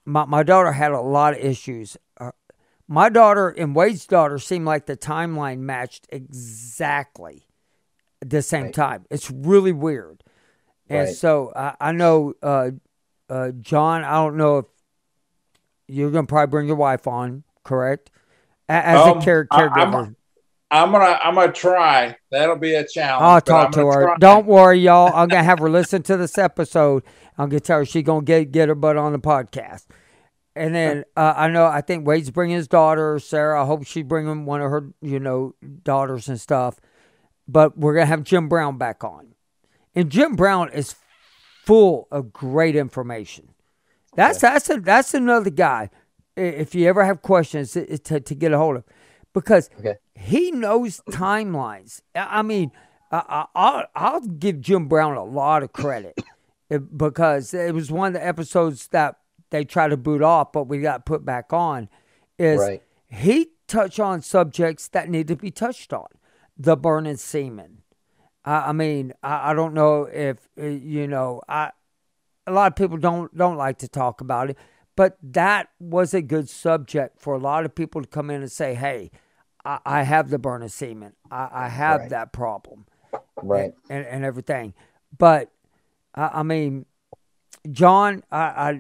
my daughter had a lot of issues. My daughter and Wade's daughter seemed like the timeline matched exactly at the same time. It's really weird. And so I know, John, I don't know if you're going to probably bring your wife on, correct? As a caregiver. I'm gonna try. That'll be a challenge. I'll talk to her. Don't worry, y'all. I'm gonna have her listen to this episode. I'm gonna tell her she's gonna get her butt on the podcast. And then I think Wade's bringing his daughter, Sarah. I hope she's bringing one of her, daughters and stuff. But we're going to have Jim Brown back on. And Jim Brown is full of great information. That's another guy, if you ever have questions, to get a hold of. Because he knows timelines. I mean, I'll give Jim Brown a lot of credit. Because it was one of the episodes that they try to boot off, but we got put back on, he touched on subjects that need to be touched on. The burning semen. I mean, I don't know if, a lot of people don't like to talk about it, but that was a good subject for a lot of people to come in and say, hey, I have the burning semen. I have that problem. Right. And everything. But, I mean, John, I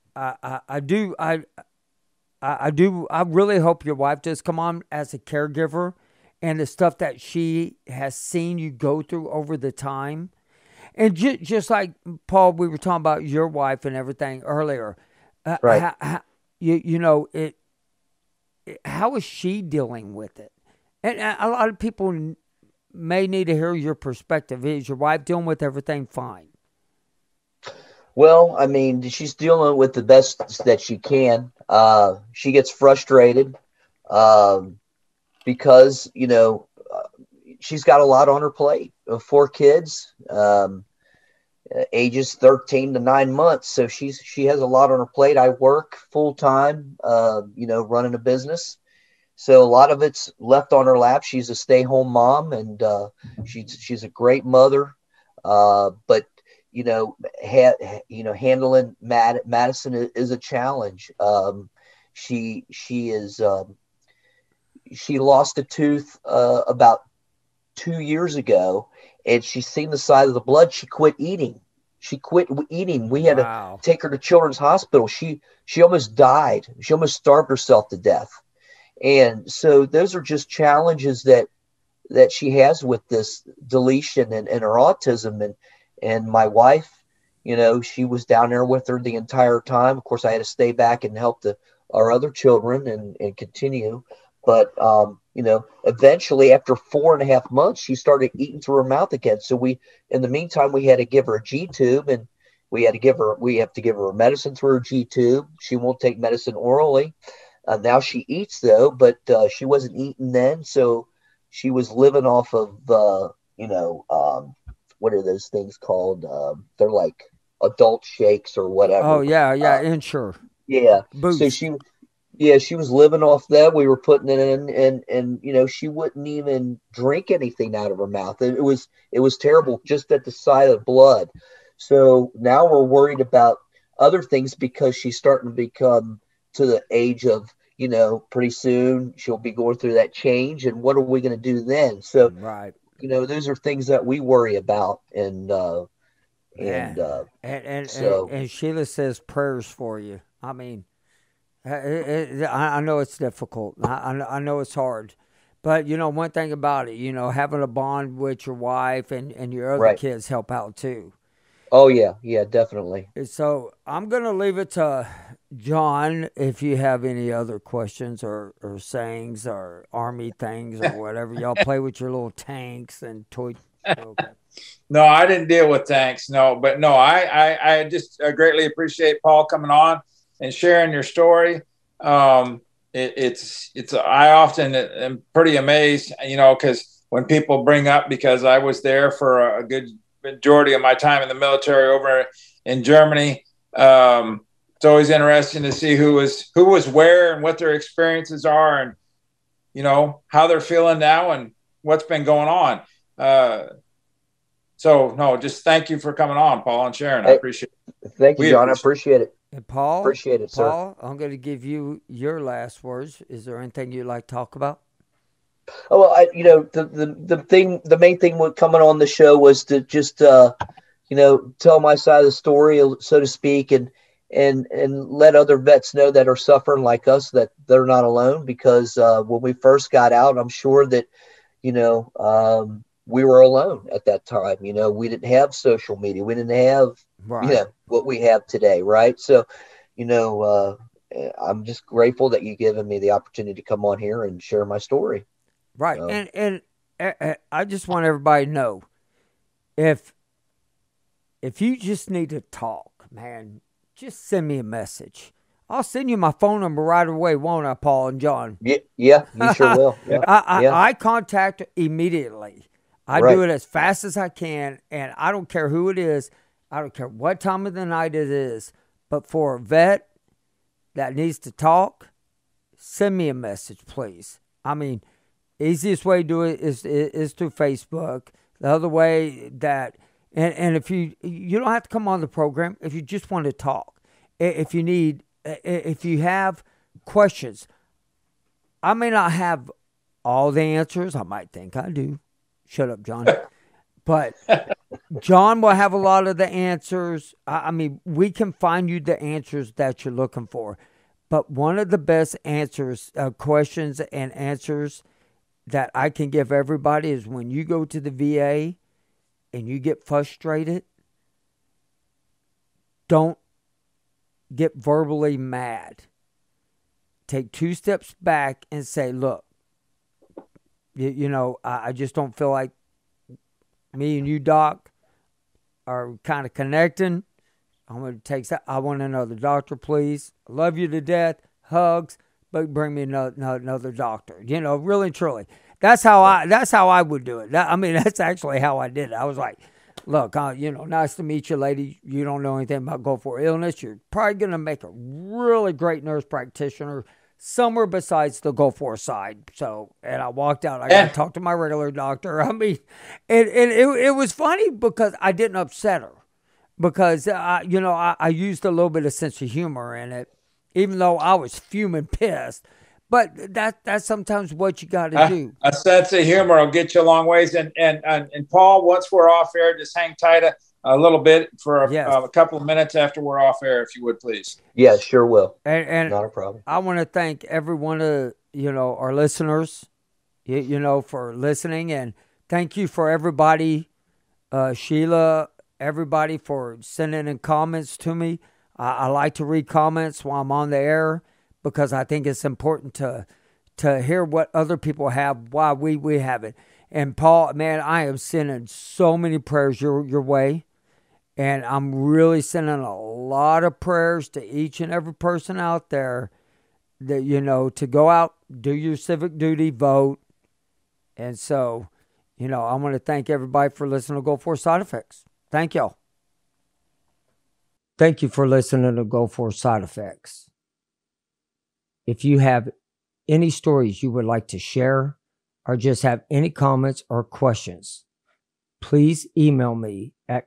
really hope your wife does come on as a caregiver, and the stuff that she has seen you go through over the time. And just like, Paul, we were talking about your wife and everything earlier. How is she dealing with it? And a lot of people may need to hear your perspective. Is your wife dealing with everything fine? Well, I mean, she's dealing with the best that she can. She gets frustrated because, she's got a lot on her plate. 4 kids, ages 13 to 9 months. So she has a lot on her plate. I work full time, running a business. So a lot of it's left on her lap. She's a stay-home mom, and she's a great mother. But handling Madison is a challenge. She lost a tooth about 2 years ago, and she's seen the size of the blood. She quit eating. We had to take her to Children's Hospital. She almost died. She almost starved herself to death. And so those are just challenges that she has with this deletion and her autism. And my wife, she was down there with her the entire time. Of course, I had to stay back and help our other children and continue. But, eventually after 4.5 months, she started eating through her mouth again. So in the meantime, we had to give her a G-tube, and we have to give her medicine through her G-tube. She won't take medicine orally. Now she eats though, but she wasn't eating then. So she was living off of, what are those things called? They're like adult shakes or whatever. Oh yeah. Ensure. Yeah. Boost. So she was living off that. We were putting it in, and she wouldn't even drink anything out of her mouth. It was terrible, just at the sight of blood. So now we're worried about other things because she's starting to become to the age of, pretty soon she'll be going through that change. And what are we going to do then? So, right. Those are things that we worry about. And Sheila says prayers for you. I mean, I know it's difficult. I know it's hard. But, one thing about it, having a bond with your wife and your other kids help out too. Oh, yeah. Yeah, definitely. So I'm going to leave it to John if you have any other questions or sayings or Army things or whatever. Y'all play with your little tanks and toy. Okay. No, I didn't deal with tanks. No, but no, I just greatly appreciate Paul coming on and sharing your story. I often am pretty amazed, because when people bring up, because I was there for a good majority of my time in the military over in Germany. It's always interesting to see who was where and what their experiences are, and how they're feeling now and what's been going on. So no, just thank you for coming on, Paul, and sharing. I appreciate it. Thank you, John. I appreciate it. And Paul, Appreciate it, sir. Paul, I'm going to give you your last words. Is there anything you'd like to talk about? Oh, well, the main thing with coming on the show was to just tell my side of the story, so to speak, and let other vets know that are suffering like us that they're not alone. Because when we first got out, I'm sure that we were alone at that time. We didn't have social media, we didn't have what we have today, right? So, I'm just grateful that you've given me the opportunity to come on here and share my story. Right. And I just want everybody to know, if you just need to talk, man, just send me a message. I'll send you my phone number right away, won't I, Paul and John? Yeah, you sure will. Yeah. I contact immediately. I do it as fast as I can, and I don't care who it is. I don't care what time of the night it is. But for a vet that needs to talk, send me a message, please. I mean, easiest way to do it is through Facebook. The other way that, and if you don't have to come on the program if you just want to talk. If you have questions, I may not have all the answers. I might think I do. Shut up, John. But John will have a lot of the answers. I mean, we can find you the answers that you're looking for. But one of the best answers, questions and answers that I can give everybody is when you go to the VA and you get frustrated, don't get verbally mad. Take 2 steps back and say, look, I just don't feel like me and you, Doc, are kind of connecting. I'm going to take that. I want another doctor, please. I love you to death. Hugs, but bring me another doctor. Really and truly. That's how I would do it. That's actually how I did it. I was like, look, nice to meet you, lady. You don't know anything about Gulf War illness. You're probably going to make a really great nurse practitioner somewhere besides the Gulf War side. So, and I walked out. I got to talk to my regular doctor. It was funny because I didn't upset her. Because, I used a little bit of sense of humor in it, even though I was fuming pissed. But that's sometimes what you got to do. A sense of humor will get you a long ways. And Paul, once we're off air, just hang tight a little bit for a couple of minutes after we're off air, if you would, please. Yeah, sure will. And not a problem. I want to thank every one of our listeners, for listening, and thank you for everybody, Sheila. Everybody for sending in comments to me. I like to read comments while I'm on the air because I think it's important to hear what other people have, why we have it. And Paul, man, I am sending so many prayers your way. And I'm really sending a lot of prayers to each and every person out there that, to go out, do your civic duty, vote. And so, I want to thank everybody for listening to Gulf War Side Effects. Thank y'all. Thank you for listening to Gulf War Side Effects. If you have any stories you would like to share or just have any comments or questions, please email me at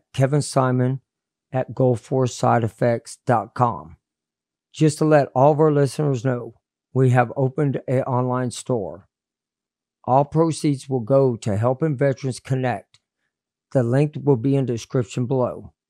kevinsimon@gulfwarsideeffects.com. Just to let all of our listeners know, we have opened an online store. All proceeds will go to helping veterans connect. The link will be in the description below.